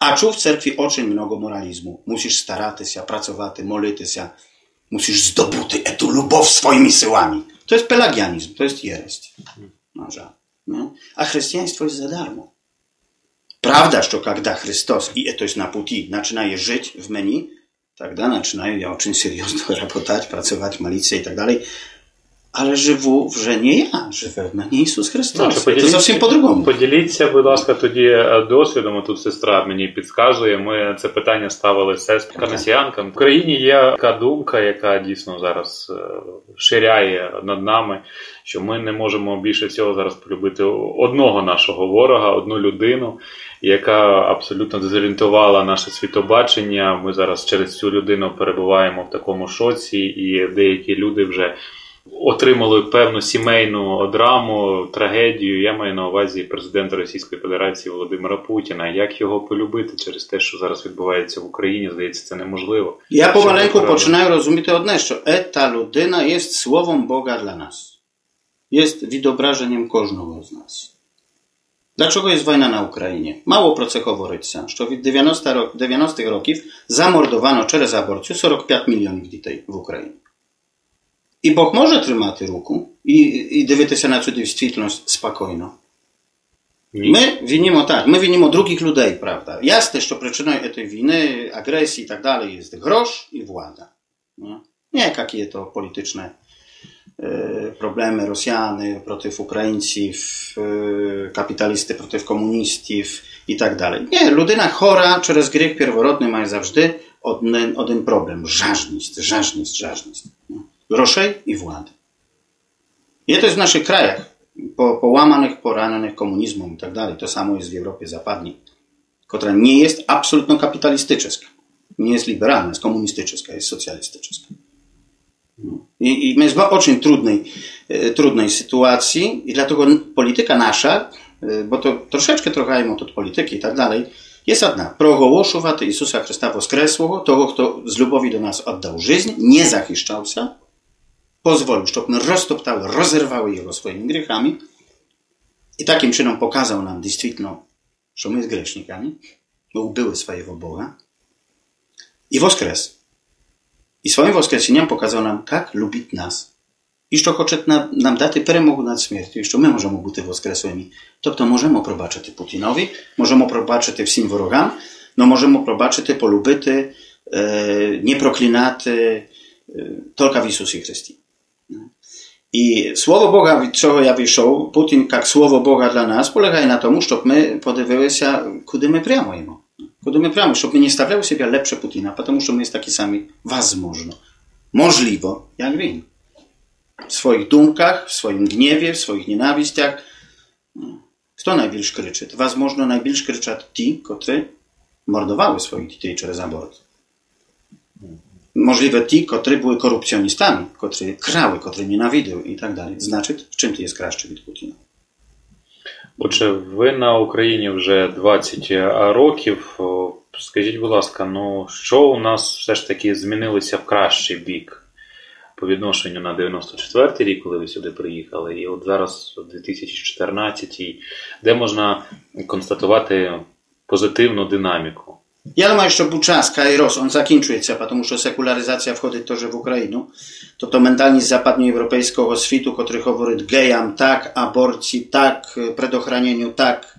A czu w cerkwi очень много moralizmu. Musisz starać się, pracować, modlić się. Musisz zdobyć etą любовь swoimi siłami. To jest pelagianizm, to jest jereść. No, żal. No. A chrześcijaństwo jest za darmo. Prawda, że kiedy Chrystus i to jest na puti zaczynaje żyć w menu, тогда начинаю я очень серьезно работать, pracować, modlić się i tak dalej. Але живу вже не я, живе в мені Ісус Христос. Це зовсім по-другому. Поділіться, будь ласка, тоді досвідом. Тут сестра мені підказує. Ми це питання ставили сестрам месіянкам. В Україні є така думка, яка дійсно зараз ширяє над нами, що ми не можемо більше всього зараз полюбити одного нашого ворога, одну людину, яка абсолютно дезорієнтувала наше світобачення. Ми зараз через цю людину перебуваємо в такому шоці, і деякі люди вже отримали певну сімейну драму, трагедію. Я маю на увазі президента Російської Федерації Володимира Путіна. Як його полюбити через те, що зараз відбувається в Україні? Здається, це неможливо. Я помаленьку починаю розуміти одне, що та людина є словом Бога для нас. Є відображенням кожного з нас. Dlaczego jest wojna na Ukrainie? Mało про це говориться, що від дев'яностих років замордовано через аборцію сорок п'ять мільйонів дітей в Україні. I Bóg może trzymać ruku i, i dywitися na цю дійсність spokojno. My winimy tak, my winimy drugich ludzi, prawda? Jasne, że przyczyną tej winy, agresji i tak dalej jest grosz i władza. Nie, nie jakie to polityczne e, problemy Rosjany przeciw Ukraińców, e, kapitalisty przeciw komunistów i tak dalej. Nie, ludyna chora przez grzech pierworodny ma zawsze один, один problem. Żażność, żażność, żażność. Groszej i władzy. I to jest w naszych krajach, po, połamanych, poranionych komunizmem i tak dalej. To samo jest w Europie Zachodniej, która nie jest absolutnie kapitalistyczna. Nie jest liberalna, jest komunistyczna, jest socjalistyczna. I, i my jesteśmy w bardzo trudnej, trudnej sytuacji i dlatego polityka nasza, bo to troszeczkę trochę od polityki i tak dalej, jest jedna. Progołoszować Jezusa Chrysta Woskresłego, tego, kto z lubowi do nas oddał życie, nie zachiszczał się, pozwolił, żebyśmy roztoptały, rozerwały Jego swoimi grzechami i takim czynem pokazał nam действительно, że my jest grzesznikami, bo ubyły swojego Boga i woskres. I swoim woskresieniem pokazał nam, jak lubić nas. I że chce nam dać перемогу nad śmiercią, i że my możemy być woskresłymi. Тобто możemy probaczyć Putinowi, możemy probaczyć wszystkim wrogom, no możemy probaczyć, polubić, e, nie proklinać e, tylko w Jezusie Chrystie. I słowo Boga, z czego ja wyszedł, Putin, jak słowo Boga dla nas, polega na tym, żeby my podejrzeli się, kudy my prямо Jemu. Kudy my prямо, żeby my nie stawiali sobie lepsze Putina, ponieważ my jest taki sami, возможно, możliwe, jak win. W swoich dumkach, w swoim gniewie, w swoich nienawiściach. Kto najbliżej krzyczy? Возможно, najbliżej krzyczą ci, którzy mordowały swoich dzieci przez abort. Możliwe ci, którzy byli korupcjonistami, którzy krały, którzy nienawidziły i tak dalej. Znaczy, w czym ty jest краще від Путіна? Отже, ви на Україні вже двадцять років. Скажіть, будь ласка, ну що у нас все ж таки змінилося в кращий бік по відношенню на дев'яносто четвертий рік, коли ви сюди приїхали, і от зараз дві тисячі чотирнадцятий, де можна констатувати позитивну динаміку? Ja думаю, що Буча, Kairos, on закінчується, тому що секуляризація входить теж в Україну. Тобто ментальність западноєвропейського світу, котрий говорить геям так, аборції так, предохраненню так,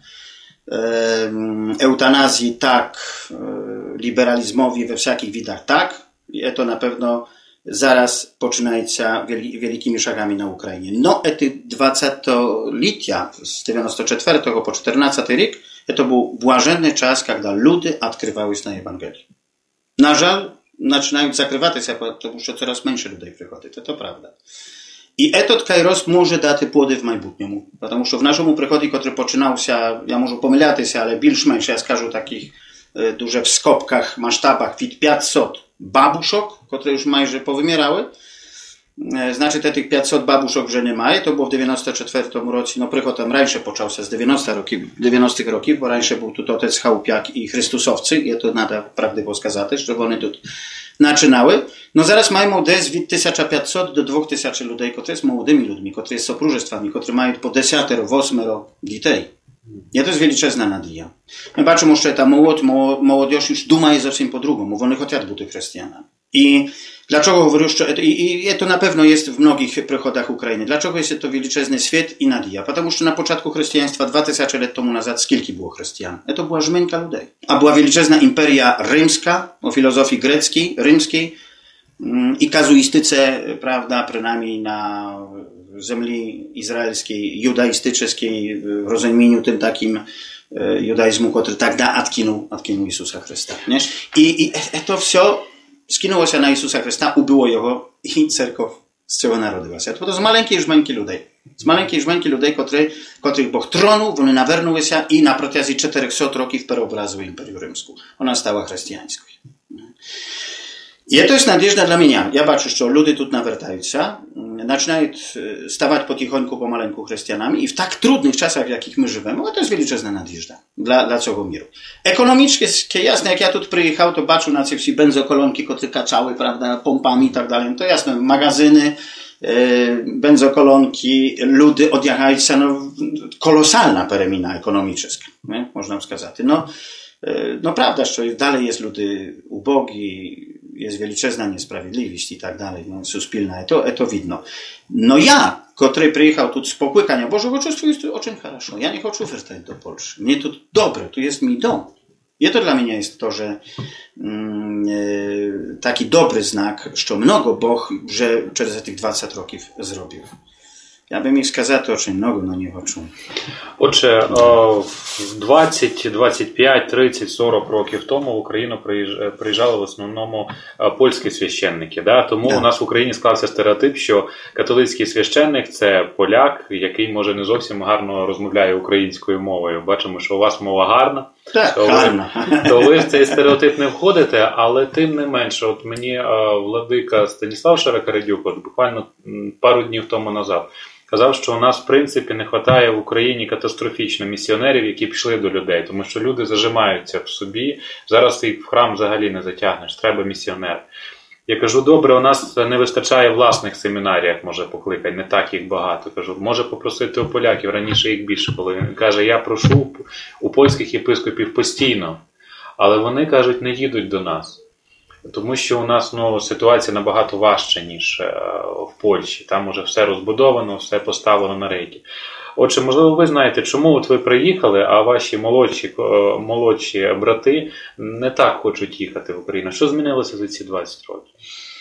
eutanazji tak, liberalizmowi we wszelkich widach tak. I to na pewno zaraz poczynaється wielkimi szagami na Ukrainie. No, ety dwudziestolicia z dziewięćdziesiątego czwartego po czternasty rok, to był błażenny czas, kiedy ludy odkrywały się na Ewangelii. Na żal, zaczynają zakrywać się, потому że coraz mniejsze ludzi przychodzi, to to prawda. I etot Kairos może dać płody w majbutniemu, потому że w naszym przychodzie, który poczynał się, ja może pomylić się, ale bільш-менш, ja skażę takich e, duże w skopkach, masztabach, від pięćset babuszok, które już майже powymierały. E, znaczy, te tych pięćset babuszok, że nie ma, to było w dziewięćdziesiątym czwartym roku, no przychodem rańsze począł się z dziewięćdziesiątych roków, bo rańsze był tu otec Chałupiak i Chrystusowcy, i to nada prawdę skazać, że oni tu починали. No zaraz маємо десь від тисяча п'ятсот до двох тисяч людей, котрі з молодими людьми, котрі з супружествами, котрі мають по десятеро, восьмеро дітей. Je to jest wielczezna nadzieja. My patrzymy, że ta młod, młodzież już duma jest zowsім po-drugому. Вони хочуть бути chrześcijanami. I dlaczego говорю, że i, i to na pewno jest w mnogich przychodach Ukrainy. Dlaczego jest to wielczezny świat i nadzieja? Потому что na początku chrześcijaństwa dwa tysiące lat temu nazad skilki było chrześcijan. To była żmienka ludzi. A była wielczezna imperia rzymska, o filozofii greckiej, rzymskiej i kazuistyce, prawda, przynajmniej na ziemi izraelskiej, judaistycznej, w rozumieniu tym takim judaizmu, który tak da odkinął, odkinął Jezusa Chrysta. Nie? I, I to wszystko skinęło się na Jezusa Chrysta, ubyło Jego i cerkow z czego narodziła się. To z maleńkiej żmęki ludzi. Z maleńkiej żmęki ludzi, których, których Bóg tronu, one nawernuły się i na protiazie czterychset roków preobraziły Imperium Rzymską. Ona stała chrześcijańską. I to jest nadzieja dla mnie. Ja patrzę, że ludzie tu nawracają się, zaczynają stawać po tichońku, pomaleńku chrześcijanami i w tak trudnych czasach, w jakich my żyjemy, to jest wielczezna nadzieja dla, dla całego miru. Ekonomicznie, jasne, jak ja tu przyjechał, to patrzę na te wszystkie benzokolonki, które kaczały, prawda, pompami i tak dalej. To jasne, magazyny, benzokolonki, ludy odjechają się, no, kolosalna peremina ekonomiczna, nie? Można wskazać. No, no prawda, że dalej jest ludy ubogi, jest wielczezna niesprawiedliwość i tak dalej, no, suspilna, to, to widno. No ja, który przyjechał tu z popłykania Bożego Czystwa, jest to очень хорошо. Ja nie chcę wracać do Polski. Mnie to dobre, tu jest mi dom. I to dla mnie jest to, że mm, e, taki dobry znak, że mnogo Bóg, że przez tych dwadzieścia років zrobił. Я би міг сказати дуже много, але не хочу. Отже, двадцять, двадцять п'ять, тридцять, сорок років тому в Україну приїжджали в основному польські священники. Да? Тому да. У нас в Україні склався стереотип, що католицький священник – це поляк, який, може, не зовсім гарно розмовляє українською мовою. Бачимо, що у вас мова гарна. Так, то гарна. Ви, то ви в цей стереотип не входите, але тим не менше, от мені владика Станіслав Шаракарадюк, от буквально пару днів тому назад, казав, що у нас, в принципі, не вистачає в Україні катастрофічно місіонерів, які пішли до людей, тому що люди зажимаються в собі, зараз їх в храм взагалі не затягнеш, треба місіонер. Я кажу, добре, у нас не вистачає власних семінарів, може покликати, не так їх багато. Кажу, може попросити у поляків, раніше їх більше було. Він каже, я прошу у польських єпископів постійно, але вони, кажуть, не їдуть до нас. Тому що у нас ну, ситуація набагато важча, ніж е, в Польщі. Там уже все розбудовано, все поставлено на рейки. Отже, можливо, ви знаєте, чому от ви приїхали, а ваші молодші, молодші брати не так хочуть їхати в Україну. Що змінилося за ці двадцять років?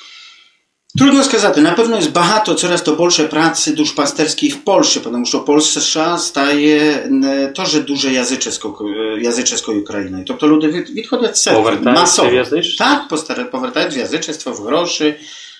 Trudno сказати. Na pewno jest багато, coraz to больше pracy duszpasterskiej w Polsce, потому что Polsza staje тоже дуже язическою країною. Тобто люди відходять з церкви масово. Так, повертають в язичество, в гроші,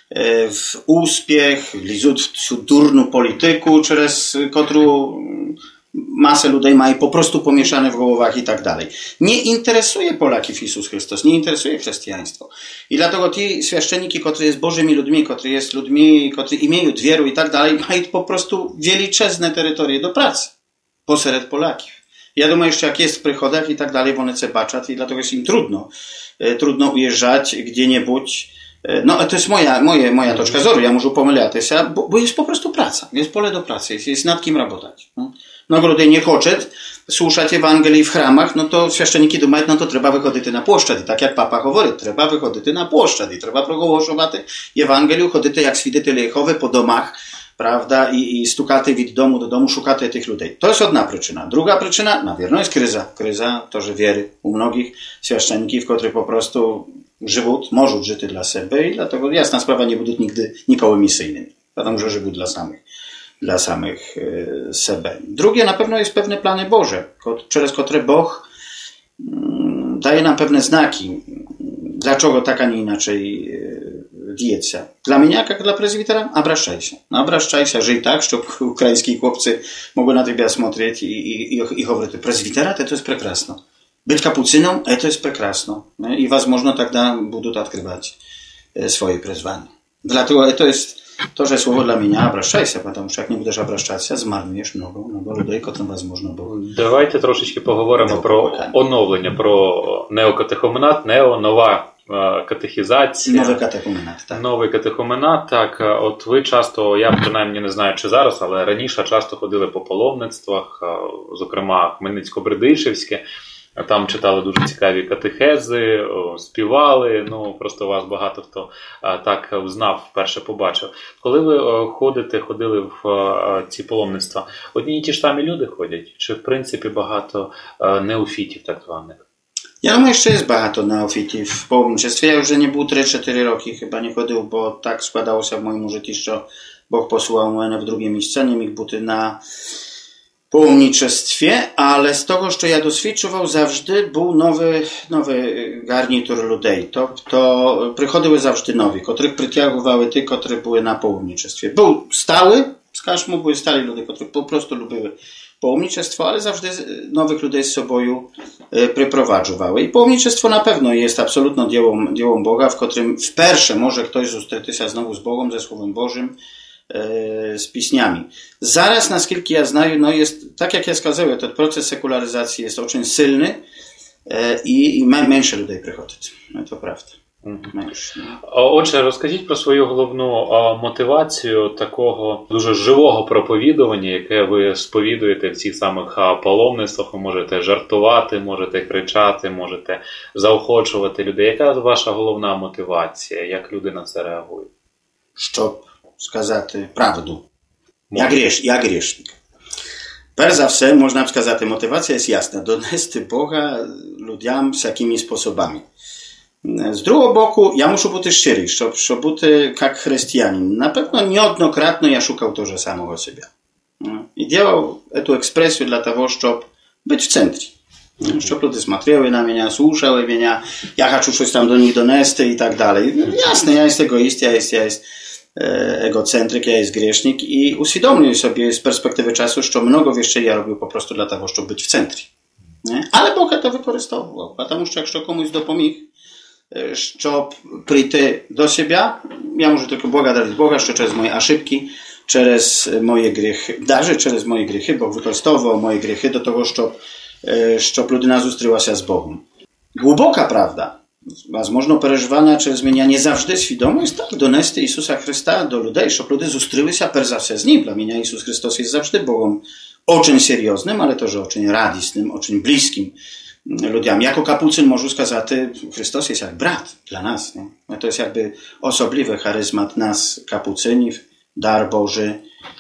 w uspiech, lizut w durnu polityku, przez którą masę ludzi ma po prostu pomieszane w głowach i tak dalej. Nie interesuje Polaków Jezus Chrystus, nie interesuje chrześcijaństwo. I dlatego ci święcenniki, którzy jest Bożymi ludźmi, którzy jest ludźmi, którzy mają wierę i tak dalej, mają po prostu wielczezne terytorie do pracy pośród Polaków. Ja думаю, jeszcze jak jest w przychodach i tak dalej, one se baczat i dlatego jest im trudno, trudno ujeżdżać gdzieniebądź. No, to jest moja, moje, moja toczka zoru, ja może pomylić się, bo, bo jest po prostu praca, jest pole do pracy, jest, jest nad kim работать. No, no ludzie nie chcą słuchać Ewangelii w chramach, no to święcenniki думають, no to trzeba wychodzić na płoszczad. I tak jak papa mówi, trzeba wychodzić na płoszczad i trzeba progłosować Ewangelię, chodzić jak świadkowie Jehowy po domach, prawda, i, i stukati від domu do domu, szukati tych ludzi. To jest jedna przyczyna. Druga przyczyna, na pewno jest kryza. Kryza to, że wiery u mnogich święcenników, którzy po prostu żywot może żyć dla siebie i dlatego jasna sprawa nie będą nigdy nikogo misyjnymi. Dlatego, że żywot dla samych, dla samych e, siebie. Drugie na pewno jest pewne plany Boże, przez które Bóg mm, daje nam pewne znaki. Dlaczego tak, a nie inaczej e, diecie. Dla mnie, jak dla prezbitera, obraszczaj się. Obraszczaj się, żyj tak, żeby ukraińscy chłopcy mogli na ciebie смотреть i, i, i, i mówić, prezbitera to jest прекрасно. Być kapucyną, to jest прекрасно. I was można тогда будут открывать swoje przyzwanie. Dlatego to jest to, że słowo dla mnie obraszczaj się, потому що jak nie będziesz obraszczać się, zmarnujesz mnogo, mnogo людей, котрим возможно було. Давайте трошечки поговоримо про оновлення, про неокатехоменат, нео, нова катехізація. Новий катехоменат, так. Новий катехоменат, так. От ви часто, я принаймні не знаю, чи зараз, але раніше часто ходили по паломництвах, зокрема Хмельницько-Бердичівське. Там читали дуже цікаві катехези, співали, ну просто вас багато хто так знав, вперше побачив. Коли ви ходите, ходили в ці паломництва, одні і ті ж самі люди ходять? Чи в принципі багато неофітів так званих? Ja думаю, jeszcze jest багато неофітів в паломничестві. Я вже не був три-чотири роки, chyba nie ходив, бо так складалося в моєму житті, що Бог посилав мене в друге місце, не міг бути на pałomniczestwie, ale z tego, co ja doświadczył, zawsze był nowy, nowy garnitur ludzi. To, to przychodziły zawsze nowi, których przyciągały tych, którzy były na pałomniczestwie. Był stały, skажmy, były stali ludzie, którzy po prostu lubiły pałomniczestwo, ale zawsze nowych ludzi z sobą przyprowadzały. I pałomniczestwo na pewno jest absolutną dziełą, dziełą Boga, w którym w pierwsze może ktoś zustryty się znowu z Bogiem, ze Słowem Bożym, z piśniami. Zaraz, naskільки я знаю, no jest, tak jak ja сказав, ten proces sekularyzacji jest очень silny i, i менше людей приходить. To prawda. Менше. Отже, розкажіть про свою головну мотивацію такого дуже живого проповідування, яке ви сповідуєте в цих самих паломництвах. Ви можете жартувати, можете кричати, можете заохочувати людей. Яка ваша головна мотивація? Як люди на це реагують? Щоб сказати правду. Я, греш, я грешник. Перш за все, можна б сказати, мотивація є ясна. Донести Бога людям всякими способами. З другого боку, я muszę бути щирий, щоб, щоб бути як християнин. Напевно, неоднократно я шукав того самого себе. I działał tę ekspresję dla tego, żeby być w centrum. Щоб люди смотрели на меня, слушали меня, я хочу coś tam do nich donести i tak dalej. Jasne, ja jest egoist, ja jest, ja jest egocentryk, ja jest grzesznik i uświadomił sobie z perspektywy czasu, że mnogo jeszcze ja robił po prostu dlatego, żeby być w centrum. Nie? Ale Bóg to wykorzystywał, потому что якщо комусь допоміг, щоб прийти до себе, я можу tylko благодарить Boga, że przez moje ошибки, через moje grzechy, даже через moje grzechy, Bóg wykorzystywał moje grzechy do tego, żeby, żeby ludyna zустріла się z Bogiem. Głęboka prawda, возможно, переживана через меня не завжди свідомо, jest tak, donести Ісуса Христа до людей, щоб люди зустрілися перш за все з Ним. Для мене Ісус Христос є завжди Богом очень серйозним, але теж очень радісним, очень близьким ludziom. Jako kapucyn можу сказати, Христос jest jak brat dla nas. Nie? To jest jakby osobliwy charyzmat nas, kapucynów, dar Boży,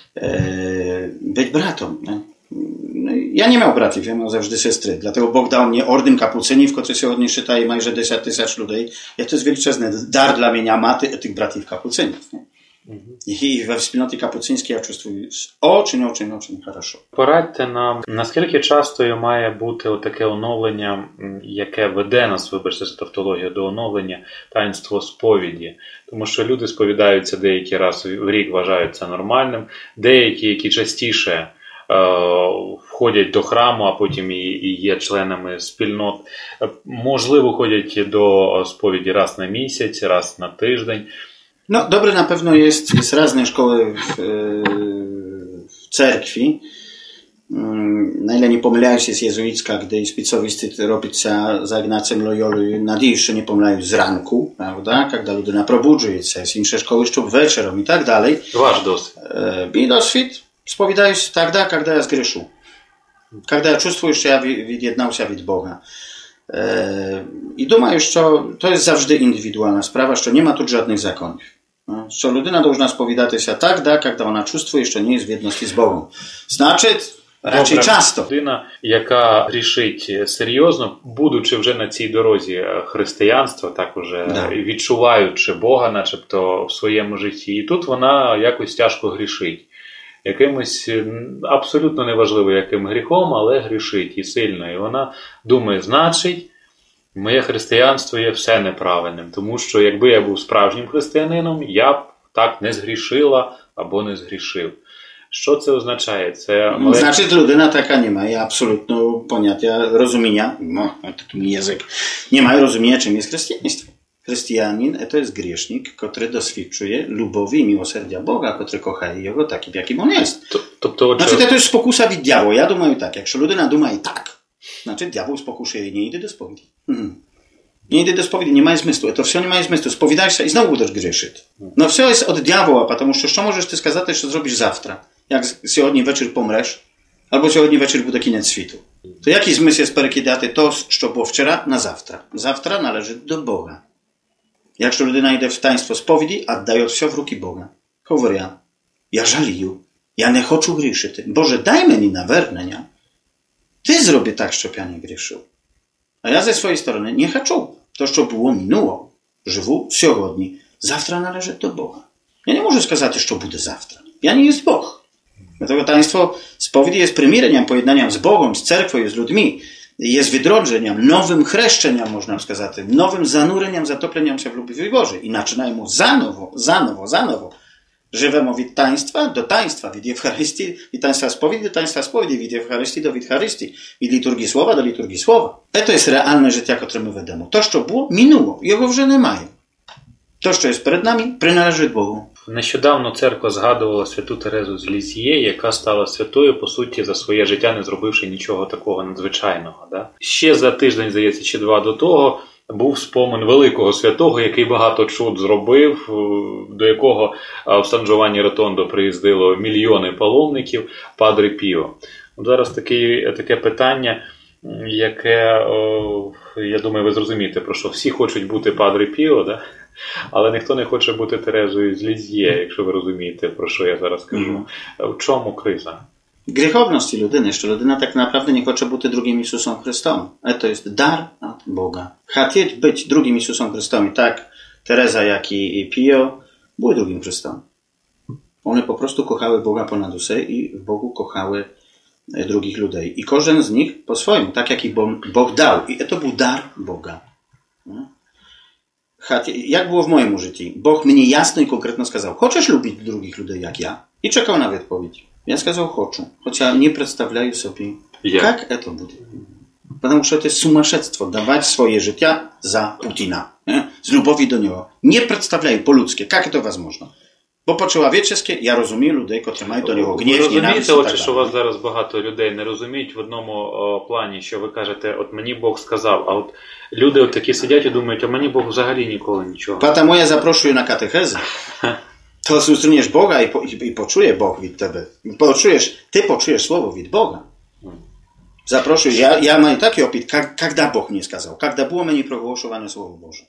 e, być bratom. Nie? Ja nie miał bratów, ja miał zawsze siostry. Dlatego Bóg dał mnie ordyn kapucynów, który się od niej czytaje majże dziesięć tysięcy ludzi. Ja to jest wielczezny dar dla mnie maty tych bratów kapucynów. Nie? I we wspólnoті капуцинській я чувствую очень, очень, очень хорошо. Порадьте нам, наскільки часто має бути таке оновлення, яке веде нас, вибачте за тавтологію, до оновлення таїнство сповіді. Тому що люди сповідаються деякі раз в рік, вважають це нормальним, деякі, які частіше е, входять до храму, а потім і, і є членами спільнот, можливо, ходять до сповіді раз на місяць, раз на тиждень. No, dobre na pewno jest, jest razne szkoły w, w cerkwi. Na ile nie pomylają się jest jezuicka, gdy spicowisty robić za, za Ignacem Loyolu, na jeszcze nie pomylają z ranku, prawda? Kiedy ludzie naprobudzują się, jest inne szkoły szczup wieczorem i tak dalej. Wasz dosyć. I dosyć spowiadają się тогда, kiedy ja zgrzeszył. Kiedy ja czuję, że ja wyjednał się od Boga. I думаю, що to jest zawsze indywidualna sprawa, że nie ma tu żadnych zakonów. Że ludyna должна sповідатися tak, da, kiedy ona czuje, że nie jest w jedności z Bogiem. Znaczy, raczej Добре. часто. Людина, яка грішить серйозно, будучи вже на цій дорозі християнства, так уже Да. відчуваючи Бога начебто в своєму житті, і тут вона якось тяжко грішить. Якимось абсолютно неважливо яким гріхом, але грішить і сильно. І вона думає, значить, моє християнство є все неправильним. Тому що якби я був справжнім християнином, я б так не згрішила або не згрішив. Що це означає? Це Мале... Значить, людина така не має абсолютно поняття розуміння, no, taki język, nie ma rozumienia, czym jest chrześcijaństwo. Chrześcijanin to jest grzesznik, który doświadczuje lubowi i miłosierdzia Boga, który kocha Jego takim, jakim on jest. To, to, to, znaczy, to jest pokusa від diabła. Ja думаю tak, jak людина думає tak, znaczy diabeł spokuszy jej, nie idzie do spowiedzi. Mhm. Nie idę do spowiedzi, nie ma zmysłu. To wszystko nie ma zmysłu. Spowiadasz się i znowu będziesz grzeszyć. No wszystko jest od diabła, потому що що можеш ти сказати, що зробиш завтра? Jak сьогодні вечір помреш, albo сьогодні вечір буде кінець світу. To jaki zmysł jest перекидати to, що було вчора, на завтра? Завтра належить до Бога. Якщо людина йде в таїнство сповіді, віддає все в руки Бога. Говоря, я жалію, я не хочу грішити. Боже, дай мені навернення. Ти зроби так, щоб я не грішив. А я зі своєї сторони не хочу. To, що було, минуло. Живу сьогодні. Завтра належить до Бога. Ja nie mogę сказати, що буде завтра. Ja nie jest Bóg. Dlatego taństwo spowiedzi jest przymireniem, pojednaniem z Bogiem, z cerkwą i z ludźmi. Jest wydrodzeniem, nowym chreszczeniem, można сказать, nowym zanureniem, zatopleniem się w любви Bożej. I zaczynajmy zanowo, zanowo, zanowo. Żywemy od taństwa do taństwa, od Eucharystii, od taństwa spowiedzi do taństwa spowiedzi, od Eucharystii do Eucharystii, od liturgii słowa do liturgii słowa. To jest realne życie, które my ведемо. To, co było, minęło. Jego вже немає. To, що є перед нами, приналежить Богу. Нещодавно церква згадувала святу Терезу з Лізьє, яка стала святою, по суті, за своє життя, не зробивши нічого такого надзвичайного. Да? Ще за тиждень, здається, чи два до того, був спомин великого святого, який багато чуд зробив, до якого в Сан-Джованні Ротондо приїздило мільйони паломників, Падре Піо. Зараз таке, таке питання, яке, о, я думаю, ви зрозумієте, про що всі хочуть бути Падре Піо, да? Але ніхто не хоче бути Терезою з Лізьє, якщо ви розумієте, про що я зараз кажу. Mm. В чому криза? Grzechowności ludyny, że ludyna tak naprawdę nie chce być drugim Jezusem Chrystusem. A to jest dar od Boga. Chcieć być drugim Jezusem Chrystusem. I tak Teresa, jak i Pio były drugim Chrystusem. One po prostu kochały Boga ponad uсе i w Bogu kochały drugich ludzi. I każdy z nich po swojemu, tak jak i Bóg dał. I to był dar Boga. Jak było w moim życiu? Bóg mnie jasno i konkretnie сказал, chcesz lubić drugich ludzi jak ja? I czekał na odpowiedź. Ja сказал, хочу. Хотя не представляю sobie, yeah. как это будет. Потому что это сумасшествие давать свое życie za Putina. Nie? Z lubowi do niego. Nie представляю по-ludzkie, jak to возможно. Бо по-чоловічески я розумію людей, котрі мають до нього гнів, ненависть і так далі. Ви розумієте, що у вас зараз багато людей не розуміють в одному о, плані, що ви кажете, от мені Бог сказав, а от люди от такі сидять і думають, а мені Бог взагалі ніколи нічого. Тому я запрошую на катехези. To usłyszesz Boga i, po, i, i poczuje Bóg від тебе. Poczujesz, ty poczujesz słowo від Boga. Zaproszuj, ja, ja mam taki opit, как, когда Bóg mnie skazał, когда było mnie progłoszowane Słowo Boże.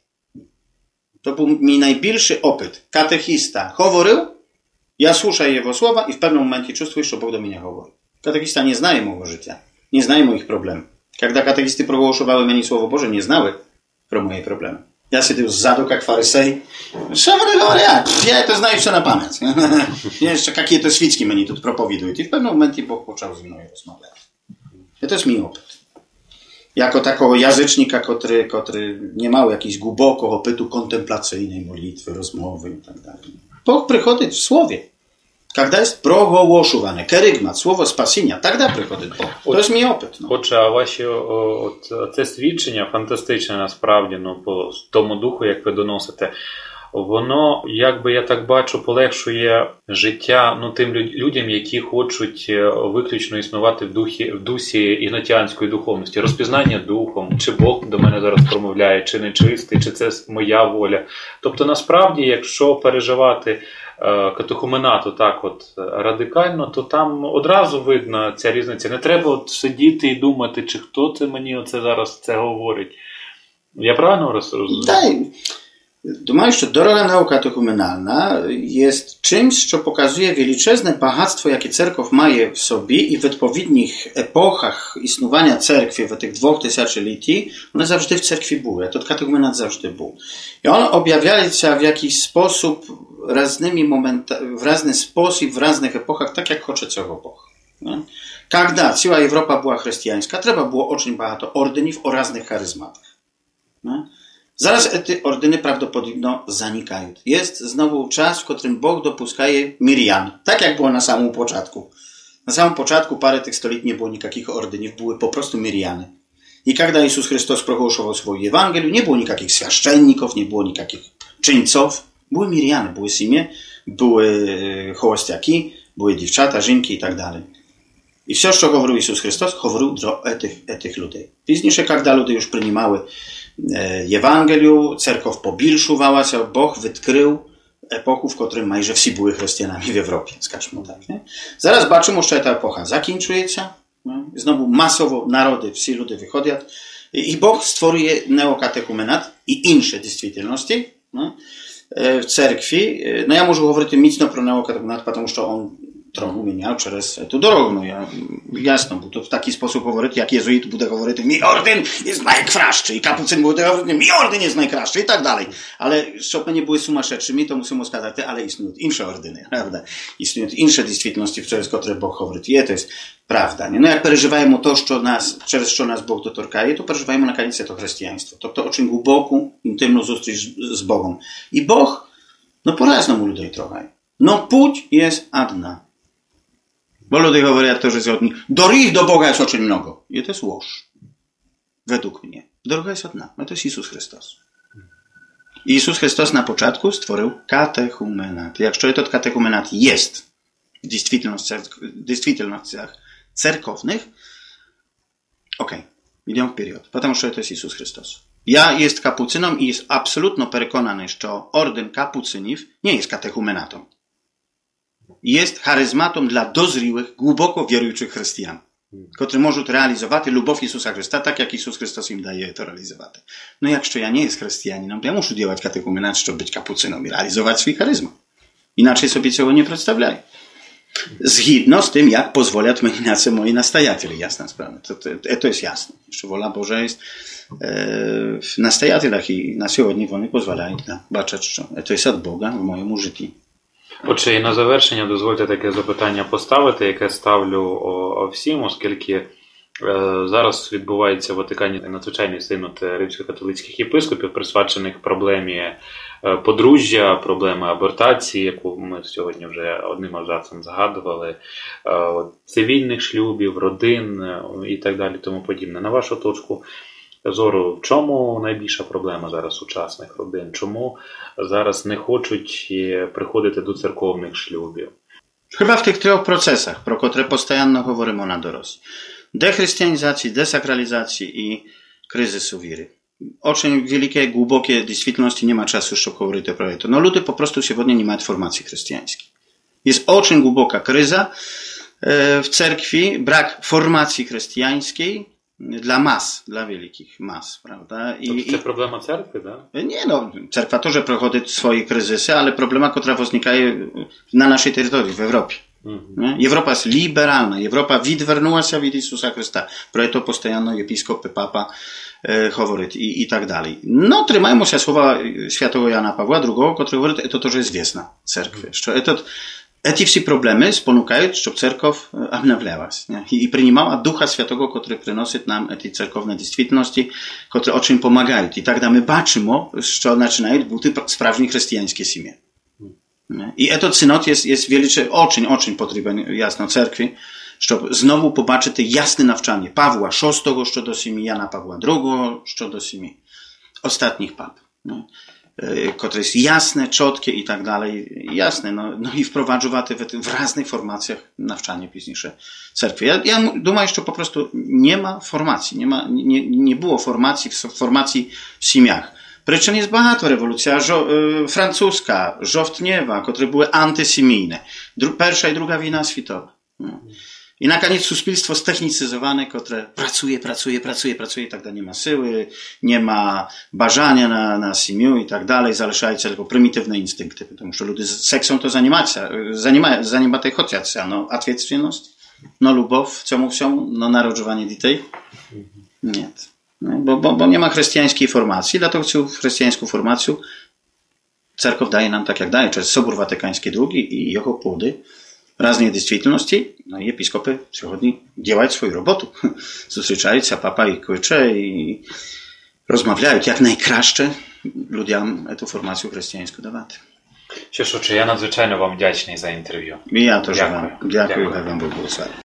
To był mi najbliższy opyt. Katechista говорил, ja słucham jego słowa i w pewnym momencie czuję, że Bóg do mnie mówi. Katechista nie zna mojego życia, nie zna moich problemów. Kiedy katechisty progłoszowały mnie Słowo Boże, nie znały pro moje problemy. Ja siedział zadu, jak farysej. Co będę говорить? Ja to знаю все na pamięć. Jeszcze jakie to świecki mnie tu propowidują. I w pewnym momencie Bóg począł ze mną rozmawiać. I to jest mi opyt. Jako takiego jazycznika, który, który nie miał jakiejś głębokiego opytu kontemplacyjnej, modlitwy, rozmowy i tak dalej. Bóg przychodzi w słowie. Kiedy jest progłoszowane, kerygmat, słowo spasienia, тогда приходить Бог. To jest мій опит. Ну. Отже, а ваші от, це свідчення фантастичне насправді, ну, по тому духу, як ви доносите, воно, якби я так бачу, полегшує життя, ну, тим людям, які хочуть виключно існувати в духі, в дусі ігнатіанської духовності. Розпізнання духом, чи Бог до мене зараз промовляє, чи нечистий, чи це моя воля. Тобто, насправді, якщо переживати катехуменату так от радикально, то там одразу видно ця різниця. Не треба от сидіти і думати, чи хто це мені оце зараз це говорить. Я правильно розумію? Так. Думаю, że droga nauka katechumenalna jest czymś, co pokazuje wielczezne bogactwo, jakie cerkiew ma w sobie i w odpowiednich epochach istnienia cerkwi w tych dwóch tysiącleci, one zawsze w cerkwi były, to katechumenat zawsze był. I on objawiał się w jakiś sposób raznymi momentami, w razny sposób, w raznych epochach, tak jak chce czego Bóg. Kiedy cała Europa była chrześcijańska, trzeba było очень багато ordynów o raznych charyzmatach. Zaraz te ordyny prawdopodobnie zanikają. Jest znowu czas, w którym Bóg dopuszczaje Miriam, tak jak było na samym początku. Na samym początku parę tych stoleci nie było nikakich ordynów, były po prostu Miriany. I kiedy Jezus Chrystus progłoszował swoją Ewangelię, nie było nikakich świaszczenników, nie było nikakich czyńców. Były Miriany, były simie, były hołostiaki, były dziewczata, żynki i tak dalej. I wszystko, co mówił Jezus Chrystus, mówił do tych, tych ludzi. Później, kiedy ludzie już przyjmowały Ewangeliu, cerkow pobilszowała, Bóg wytkrył epoku, w której majże wszyscy były chrześcijanami w Europie, skażmy tak, nie? Zaraz baczymy, że ta epocha zakończuje się, no? Znowu masowo narody, wszyscy ludzie wychodzą i Bóg stworuje neokatechumenat i inne dyscyplinności, no? W cerkwi. No ja можу говорити міцно про неокатехуменат, тому що он трохи міняв через ту дорогу. Ну, я, ясно, бо в такий спосіб говорити, як єзуїт буде говорити, мій орден є найкращий, і капуцин буде говорити, мій орден є найкращий, і так далі. Але, щоб ми не були сумасшедшими, то мусимо сказати, але існують інші ордени, правда? Існують інші дійсності, через які Бог говорить. Є, то є правда. No jak przeżywamy to, co nas, przez co nas Bóg dotorkaje, to przeżywamy na koniec to chrześcijaństwo. To to очень głęboką, intymną zustryć z Bogiem. I Bóg, no po-raznemu ludzie trochę. No pуть jest jedna. Bo ludzie mówią to, że zgodni. Drogi do Boga jest очень mnogo. I to jest łoż. Według mnie. Droga jest jedna. No to jest Jezus Chrystus. I Jezus Chrystus na początku stworzył katechumenat. Jak co to katechumenat jest w действительностях cerkownych, okej, okay, idę wpierw, потому что to jest Jezus Chrystus. Ja jest kapucyną i jest absolutnie przekonany, że orden kapucynów nie jest katechumenatą. Jest charyzmatą dla dozriłych, głęboko wierujących chrześcijan, którzy mogą realizować любов Jezusa Chrystusa, tak jak Jezus Chrystus im daje to realizować. No jak to ja nie jest chrześcijaninem, to ja muszę działać katechumenat, żeby być kapucyną i realizować swój charyzmat. Inaczej sobie tego nie przedstawiają. Zgodno z tym, jak pozwolą mnie moi nastajatele, jasna sprawa. To, to, to jest jasne. Jeszcze wola Boża jest e, w nastajatelach i na сьогодні вони pozwalają na baczać, що to jest od Boga w moim życiu. Отже, і на завершення дозвольте таке запитання поставити, яке ставлю всім, оскільки е, зараз відбувається в Ватикані надзвичайний синод римсько-католицьких єпископів, присвячених проблемі е, подружжя, проблеми абортації, яку ми сьогодні вже одним абзацем згадували, е, цивільних шлюбів, родин е, і так далі, тому подібне. На вашу точку зору, в чому найбільша проблема зараз сучасних родин? Чому зараз не хочуть приходити до церковних шлюбів? Chyba w tych trzech procesach, pro które postajanno говоримо na dorost. Dechrystianizacji, desakralizacji i kryzysu wiry. Очень wielkie, głębokie действительности nie ma czasu, żeby mówić o projekcie. No ludzie po prostu сегодня nie mają formacji chrześcijańskiej. Jest очень głęboka kryza w cerkwi, brak formacji chrześcijańskiej dla mas, dla wielkich mas, prawda? I, to jest problema cerkwi, tak? Nie, no, cerkwa też przechodzi swoje kryzysy, ale problema, która wznikaje na naszej terytorii, w Europie. Mhm. Europa jest liberalna, Europa відвернула się od Jezusa Chrystusa. Pro to postajanno episkopy, papa e, говорить i, i tak dalej. No, trzymają się słowa świętego Jana Pawła drugiego, który mówi, że to też jest wiesna cerkwi. Mhm. Эти все проблемы спонукают, чтобы церковь обновлялась и принимала Духа Святого, который приносит нам эти церковные действительности, которые очень помогают. И тогда мы бачимо, что начинают быть справжние христианские семьи. И этот synod jest, jest wielce, очень, очень potrzebny, jasno, cerkwi, żeby znowu pobaczyć jasne nawczanie Pawła szóstego, co do siemi, Jana Pawła drugiego, co do siemi ostatnich pap. Które jest jasne, czotkie i tak dalej, jasne, no, no i wprowadzowaty w, w różnych formacjach nawczanie późniejsze cerkwi. Ja, ja думаю, że po prostu nie ma formacji, nie ma, nie, nie było formacji, formacji w siemiach. Przyczyn jest багато rewolucja żo, y, francuska, żołtniewa, które były antysemijne. Dru, pierwsza i druga wojna światowa. No. I na koniec suspilstwo ztechnicyzowane, które pracuje, pracuje, pracuje, pracuje i tak dalej. Nie ma siły, nie ma bażania na, na simiu i tak dalej. Zależają tylko prymitywne instynkty. Потому что ludzie seksą to zanimacja, zanima, zanima tej chociaż, no, odpowiedzialność, no, любов, co mówią, no, narodzowanie dzieci. Nie. No, bo, bo, bo nie ma chrześcijańskiej formacji, dlatego chcą chrześcijańską formację cerkow daje nam tak jak daje, czyli Sobór Watykański drugi i jego płody. Разные действительности, no i episkopy сегодня делают свою работу. Зустрічаються папа і квиче, і розмовляють, як найкраще людям эту формацію християнську давати. Що ж, отже, я надзвичайно вам вдячний за інтерв'ю. І я теж вам дякую, хай вам Бог благословить.